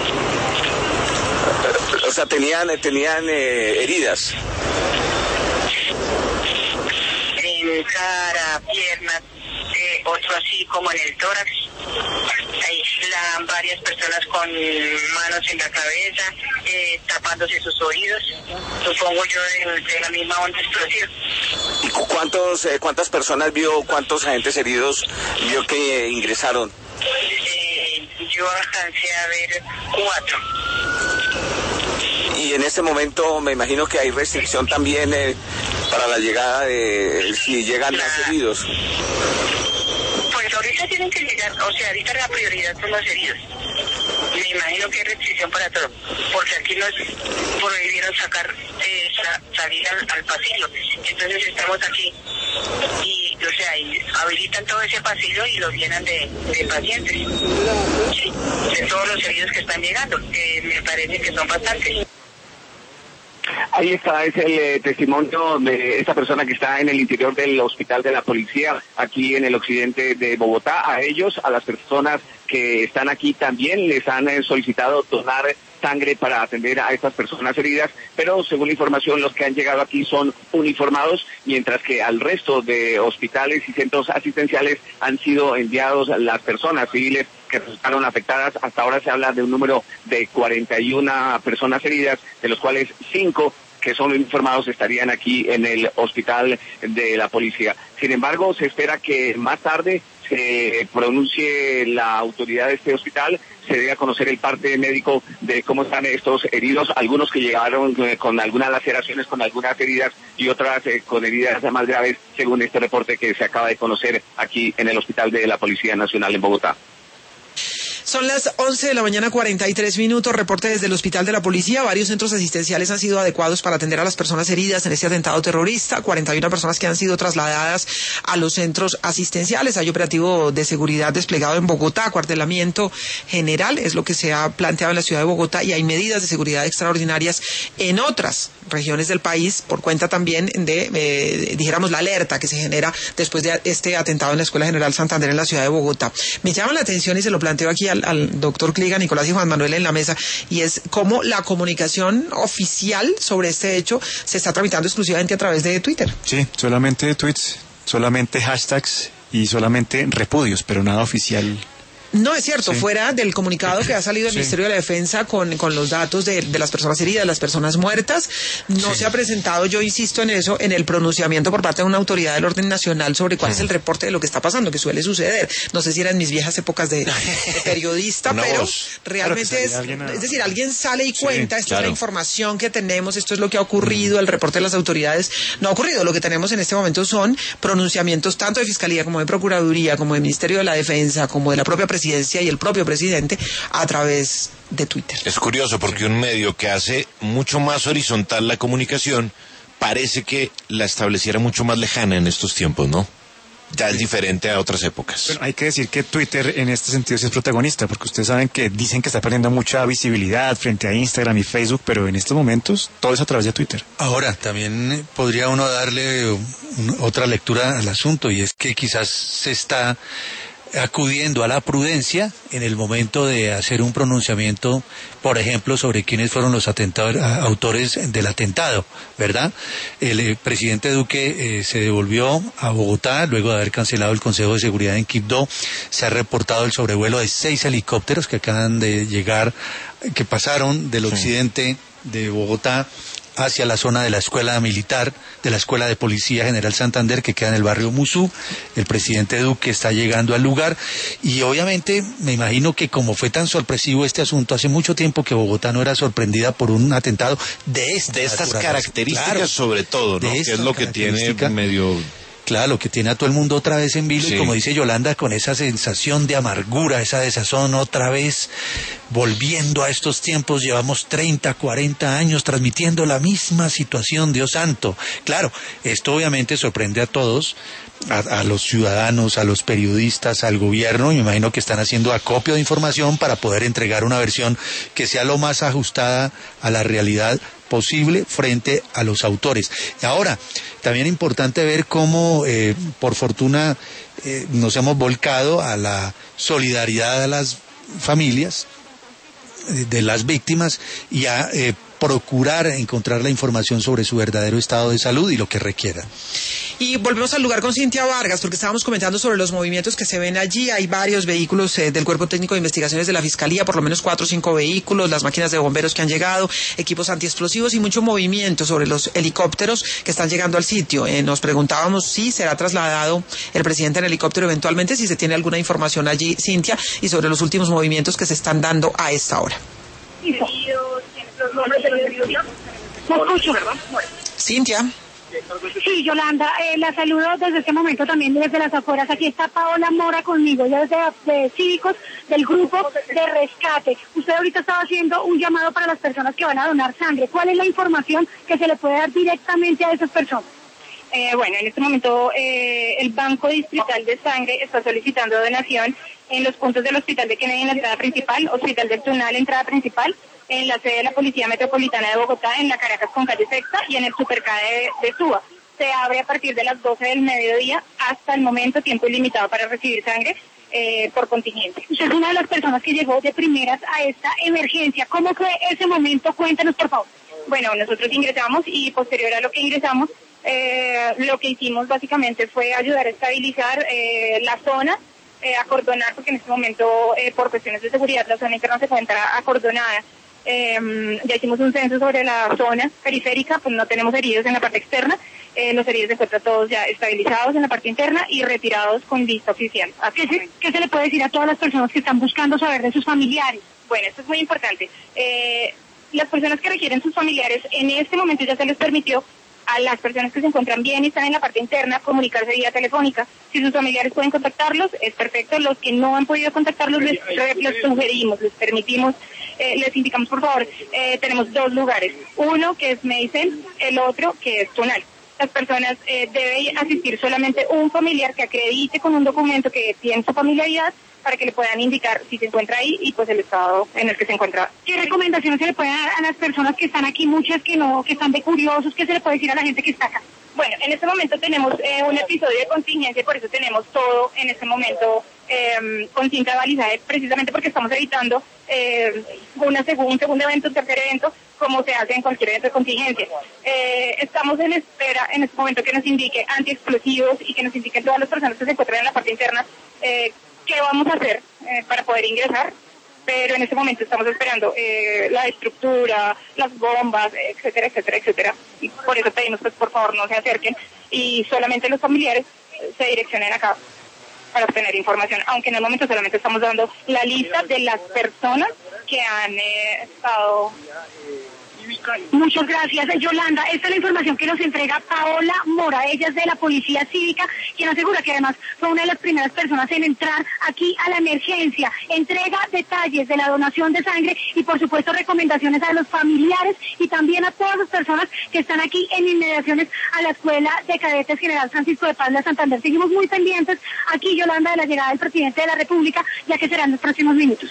O sea, tenían heridas. En cara, piernas, otro así como en el tórax. Hay varias personas con manos en la cabeza, tapándose sus oídos, supongo yo de la misma onda explosiva. ¿Y cuántas personas vio, cuántos agentes heridos vio que ingresaron? Yo alcancé a ver 4. Y en este momento me imagino que hay restricción también para la llegada de si llegan más heridos. Pues ahorita tienen que llegar, o sea, ahorita la prioridad son los heridos. Me imagino que hay restricción para todo, porque aquí nos prohibieron salir al pasillo. Entonces estamos aquí y, o sea, y habilitan todo ese pasillo y lo llenan de pacientes. Sí, de todos los heridos que están llegando, que me parece que son bastantes. Ahí está, es el testimonio de esta persona que está en el interior del hospital de la policía, aquí en el occidente de Bogotá. A ellos, a las personas que están aquí también les han solicitado donar sangre para atender a estas personas heridas, pero según la información los que han llegado aquí son uniformados, mientras que al resto de hospitales y centros asistenciales han sido enviados las personas civiles que resultaron afectadas. Hasta ahora se habla de un número de 41 personas heridas, de los cuales 5 que son uniformados estarían aquí en el hospital de la policía. Sin embargo, se espera que más tarde se pronuncie la autoridad de este hospital, se dé a conocer el parte médico de cómo están estos heridos, algunos que llegaron con algunas laceraciones, con algunas heridas y otras con heridas más graves, según este reporte que se acaba de conocer aquí en el hospital de la Policía Nacional en Bogotá. Son las 11 de la mañana, 43 minutos. Reporte desde el Hospital de la Policía. Varios centros asistenciales han sido adecuados para atender a las personas heridas en este atentado terrorista. 41 personas que han sido trasladadas a los centros asistenciales. Hay operativo de seguridad desplegado en Bogotá. Acuartelamiento general es lo que se ha planteado en la ciudad de Bogotá, y hay medidas de seguridad extraordinarias en otras regiones del país, por cuenta también de, dijéramos, la alerta que se genera después de este atentado en la Escuela General Santander en la ciudad de Bogotá. Me llama la atención, y se lo planteo aquí al doctor Kliga, Nicolás y Juan Manuel en la mesa, y es cómo la comunicación oficial sobre este hecho se está tramitando exclusivamente a través de Twitter. Sí, solamente tweets, solamente hashtags y solamente repudios, pero nada oficial. No, es cierto, fuera del comunicado que ha salido del Ministerio de la Defensa con los datos de las personas heridas, las personas muertas, no se ha presentado, yo insisto en eso, en el pronunciamiento por parte de una autoridad del orden nacional sobre cuál es el reporte de lo que está pasando, que suele suceder. No sé si era en mis viejas épocas de periodista, pero realmente es decir, alguien sale y cuenta, esta es la información que tenemos, esto es lo que ha ocurrido, el reporte de las autoridades no ha ocurrido. Lo que tenemos en este momento son pronunciamientos tanto de Fiscalía como de Procuraduría, como del Ministerio de la Defensa, como de la propia presidencia y el propio presidente a través de Twitter. Es curioso porque un medio que hace mucho más horizontal la comunicación parece que la estableciera mucho más lejana en estos tiempos, ¿no? Ya es diferente a otras épocas. Bueno, hay que decir que Twitter en este sentido sí es protagonista, porque ustedes saben que dicen que está perdiendo mucha visibilidad frente a Instagram y Facebook, pero en estos momentos todo es a través de Twitter. Ahora, también podría uno darle otra lectura al asunto, y es que quizás se está acudiendo a la prudencia en el momento de hacer un pronunciamiento, por ejemplo, sobre quiénes fueron los autores del atentado, ¿verdad? El presidente Duque se devolvió a Bogotá luego de haber cancelado el Consejo de Seguridad en Quibdó. Se ha reportado el sobrevuelo de 6 helicópteros que acaban de llegar, que pasaron del occidente de Bogotá hacia la zona de la escuela militar, de la escuela de policía General Santander, que queda en el barrio Musú. El presidente Duque está llegando al lugar y obviamente me imagino que como fue tan sorpresivo este asunto, hace mucho tiempo que Bogotá no era sorprendida por un atentado de estas características, claro, sobre todo, ¿no? Que es lo que tiene medio... Claro, lo que tiene a todo el mundo otra vez en vilo, y como dice Yolanda, con esa sensación de amargura, esa desazón, otra vez volviendo a estos tiempos. Llevamos 30, 40 años transmitiendo la misma situación, Dios santo. Claro, esto obviamente sorprende a todos, a los ciudadanos, a los periodistas, al gobierno, y me imagino que están haciendo acopio de información para poder entregar una versión que sea lo más ajustada a la realidad posible frente a los autores. Y ahora, también importante ver cómo, por fortuna, nos hemos volcado a la solidaridad de las familias de las víctimas y a procurar encontrar la información sobre su verdadero estado de salud y lo que requiera. Y volvemos al lugar con Cintia Vargas, porque estábamos comentando sobre los movimientos que se ven allí. Hay varios vehículos del Cuerpo Técnico de Investigaciones de la Fiscalía, por lo menos 4 o 5 vehículos, las máquinas de bomberos que han llegado, equipos antiexplosivos y mucho movimiento sobre los helicópteros que están llegando al sitio. Nos preguntábamos si será trasladado el presidente en helicóptero eventualmente, si se tiene alguna información allí, Cintia, y sobre los últimos movimientos que se están dando a esta hora. ¿Me escucho? Cintia. Sí, Yolanda, la saludo desde este momento también desde las afueras. Aquí está Paola Mora conmigo, ella es de Cívicos, del grupo de rescate. Usted ahorita estaba haciendo un llamado para las personas que van a donar sangre. ¿Cuál es la información que se le puede dar directamente a esas personas? Bueno, en este momento el Banco Distrital de Sangre está solicitando donación en los puntos del Hospital de Kennedy en la entrada principal, Hospital del Tunal, entrada principal, en la sede de la Policía Metropolitana de Bogotá, en la Caracas con calle Sexta y en el Supercade de Suba. Se abre a partir de las 12 del mediodía hasta el momento, tiempo ilimitado para recibir sangre por contingente. Usted es una de las personas que llegó de primeras a esta emergencia. ¿Cómo fue ese momento? Cuéntanos, por favor. Bueno, nosotros ingresamos y posterior a lo que ingresamos, lo que hicimos básicamente fue ayudar a estabilizar la zona, acordonar, porque en este momento, por cuestiones de seguridad, la zona interna se encuentra acordonada. Ya hicimos un censo sobre la zona periférica, pues no tenemos heridos en la parte externa, los heridos se encuentran todos ya estabilizados en la parte interna y retirados con lista oficial. ¿Qué se le puede decir a todas las personas que están buscando saber de sus familiares? Bueno, esto es muy importante. Las personas que requieren sus familiares, en este momento ya se les permitió a las personas que se encuentran bien y están en la parte interna comunicarse vía telefónica. Si sus familiares pueden contactarlos, es perfecto. Los que no han podido contactarlos, les sugerimos, les permitimos, les indicamos, por favor, tenemos 2 lugares. Uno que es Medicel, el otro que es Tunal. Las personas deben asistir solamente un familiar que acredite con un documento que tiene su familiaridad para que le puedan indicar si se encuentra ahí y pues el estado en el que se encuentra. ¿Qué recomendaciones se le pueden dar a las personas que están aquí, muchas que no, que están de curiosos? ¿Qué se le puede decir a la gente que está acá? Bueno, en este momento tenemos un episodio de contingencia, por eso tenemos todo en este momento con cinta balizaje, precisamente porque estamos evitando un segundo evento, un tercer evento, como se hace en cualquier evento de contingencia. Estamos en espera en este momento que nos indique antiexplosivos y que nos indiquen todas las personas que se encuentran en la parte interna qué vamos a hacer para poder ingresar, pero en este momento estamos esperando la estructura, las bombas, etcétera, etcétera, etcétera. Y por eso pedimos, pues, por favor, no se acerquen y solamente los familiares se direccionen acá para obtener información, aunque en el momento solamente estamos dando la lista de las personas que han estado. Muchas gracias, Yolanda. Esta es la información que nos entrega Paola Mora. Ella es de la Policía Cívica, quien asegura que además fue una de las primeras personas en entrar aquí a la emergencia. Entrega detalles de la donación de sangre y, por supuesto, recomendaciones a los familiares y también a todas las personas que están aquí en inmediaciones a la Escuela de Cadetes General Francisco de Paula Santander. Seguimos muy pendientes aquí, Yolanda, de la llegada del presidente de la República, ya que serán los próximos minutos.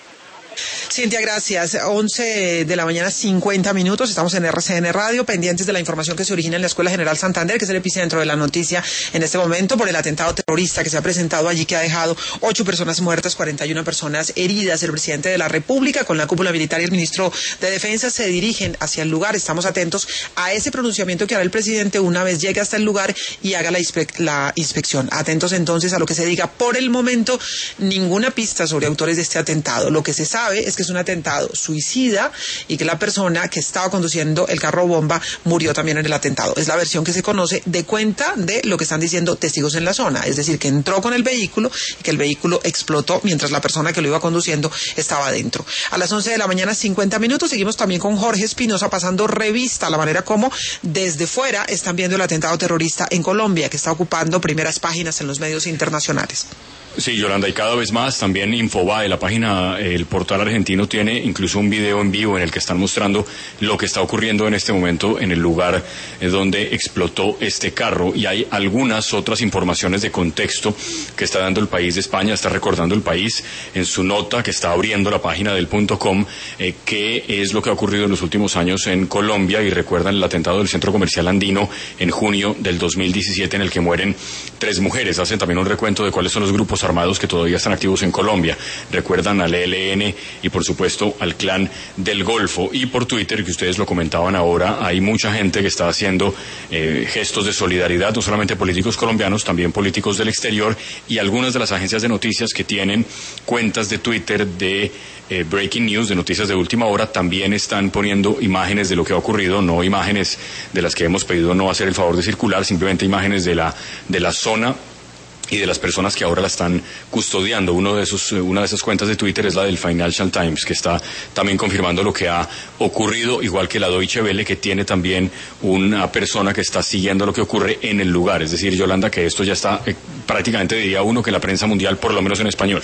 Cintia, gracias. 11 de la mañana, 50 minutos. Estamos en RCN Radio, pendientes de la información que se origina en la Escuela General Santander, que es el epicentro de la noticia en este momento por el atentado terrorista que se ha presentado allí, que ha dejado 8 personas muertas, 41 personas heridas. El presidente de la República, con la cúpula militar y el ministro de Defensa, se dirigen hacia el lugar. Estamos atentos a ese pronunciamiento que hará el presidente una vez llegue hasta el lugar y haga la inspección. Atentos entonces a lo que se diga. Por el momento, ninguna pista sobre autores de este atentado. Lo que se sabe es que es un atentado suicida y que la persona que estaba conduciendo el carro bomba murió también en el atentado. Es la versión que se conoce de cuenta de lo que están diciendo testigos en la zona, es decir, que entró con el vehículo y que el vehículo explotó mientras la persona que lo iba conduciendo estaba dentro. A las 11 de la mañana, 50 minutos, seguimos también con Jorge Espinosa pasando revista a la manera como desde fuera están viendo el atentado terrorista en Colombia, que está ocupando primeras páginas en los medios internacionales. Sí, Yolanda, y cada vez más también Infobae, la página, el portal argentino, tiene incluso un video en vivo en el que están mostrando lo que está ocurriendo en este momento en el lugar donde explotó este carro, y hay algunas otras informaciones de contexto que está dando El País de España, está recordando El País en su nota que está abriendo la página del .com, qué es lo que ha ocurrido en los últimos años en Colombia, y recuerdan el atentado del Centro Comercial Andino en junio del 2017 en el que mueren 3 mujeres. Hacen también un recuento de cuáles son los grupos armados que todavía están activos en Colombia. Recuerdan al ELN y, por supuesto, al Clan del Golfo. Y por Twitter, que ustedes lo comentaban ahora, hay mucha gente que está haciendo gestos de solidaridad, no solamente políticos colombianos, también políticos del exterior, y algunas de las agencias de noticias que tienen cuentas de Twitter de breaking news, de noticias de última hora, también están poniendo imágenes de lo que ha ocurrido, no imágenes de las que hemos pedido no hacer el favor de circular, simplemente imágenes de la zona y de las personas que ahora la están custodiando. Una de esas cuentas de Twitter es la del Financial Times, que está también confirmando lo que ha ocurrido, igual que la Deutsche Welle, que tiene también una persona que está siguiendo lo que ocurre en el lugar. Es decir, Yolanda, que esto ya está prácticamente, diría uno, que la prensa mundial, por lo menos en español.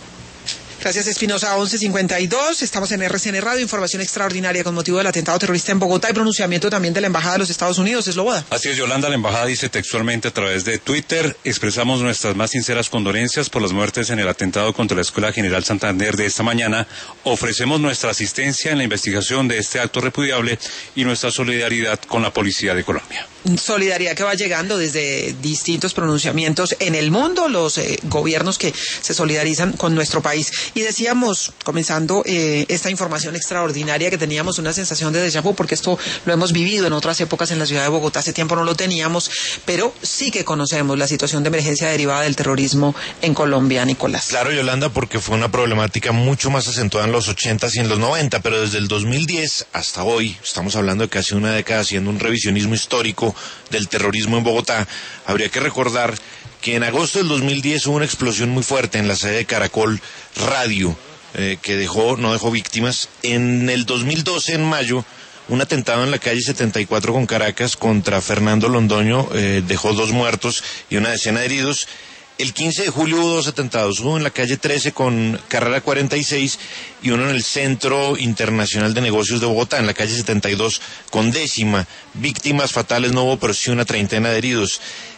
Gracias, Espinosa. 11:52. Estamos en RCN Radio. Información extraordinaria con motivo del atentado terrorista en Bogotá y pronunciamiento también de la Embajada de los Estados Unidos. ¿Es Loboda? Así es, Yolanda. La Embajada dice textualmente a través de Twitter: expresamos nuestras más sinceras condolencias por las muertes en el atentado contra la Escuela General Santander de esta mañana. Ofrecemos nuestra asistencia en la investigación de este acto repudiable y nuestra solidaridad con la Policía de Colombia. Solidaridad que va llegando desde distintos pronunciamientos en el mundo, los gobiernos que se solidarizan con nuestro país. Y decíamos, comenzando esta información extraordinaria, que teníamos una sensación de déjà vu, porque esto lo hemos vivido en otras épocas en la ciudad de Bogotá. Hace tiempo no lo teníamos, pero sí que conocemos la situación de emergencia derivada del terrorismo en Colombia, Nicolás. Claro, Yolanda, porque fue una problemática mucho más acentuada en los 80 y en los 90, pero desde el 2010 hasta hoy, estamos hablando de casi una década haciendo un revisionismo histórico del terrorismo en Bogotá. Habría que recordar que en agosto del 2010 hubo una explosión muy fuerte en la sede de Caracol Radio, que no dejó víctimas. En el 2012, en mayo, un atentado en la calle 74 con Caracas contra Fernando Londoño dejó 2 muertos y una decena de heridos. El 15 de julio hubo 2 atentados, uno en la calle 13 con Carrera 46 y uno en el Centro Internacional de Negocios de Bogotá, en la calle 72 con 10ª. Víctimas fatales no hubo, pero sí una treintena de heridos.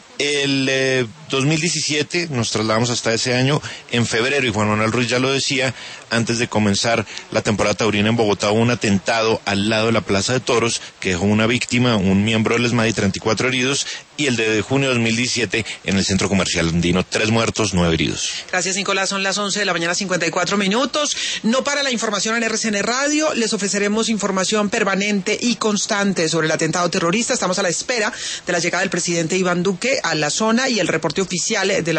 El 2017, nos trasladamos hasta ese año, en febrero, y Juan Manuel Ruiz ya lo decía, antes de comenzar la temporada taurina en Bogotá, hubo un atentado al lado de la Plaza de Toros que dejó una víctima, un miembro del ESMAD, y 34 heridos, y el de junio de 2017 en el Centro Comercial Andino, 3 muertos, 9 heridos. Gracias, Nicolás. Son las 11 de la mañana, 54 minutos. No para la información en RCN Radio, les ofreceremos información permanente y constante sobre el atentado terrorista. Estamos a la espera de la llegada del presidente Iván Duque a la zona y el reporte oficial de la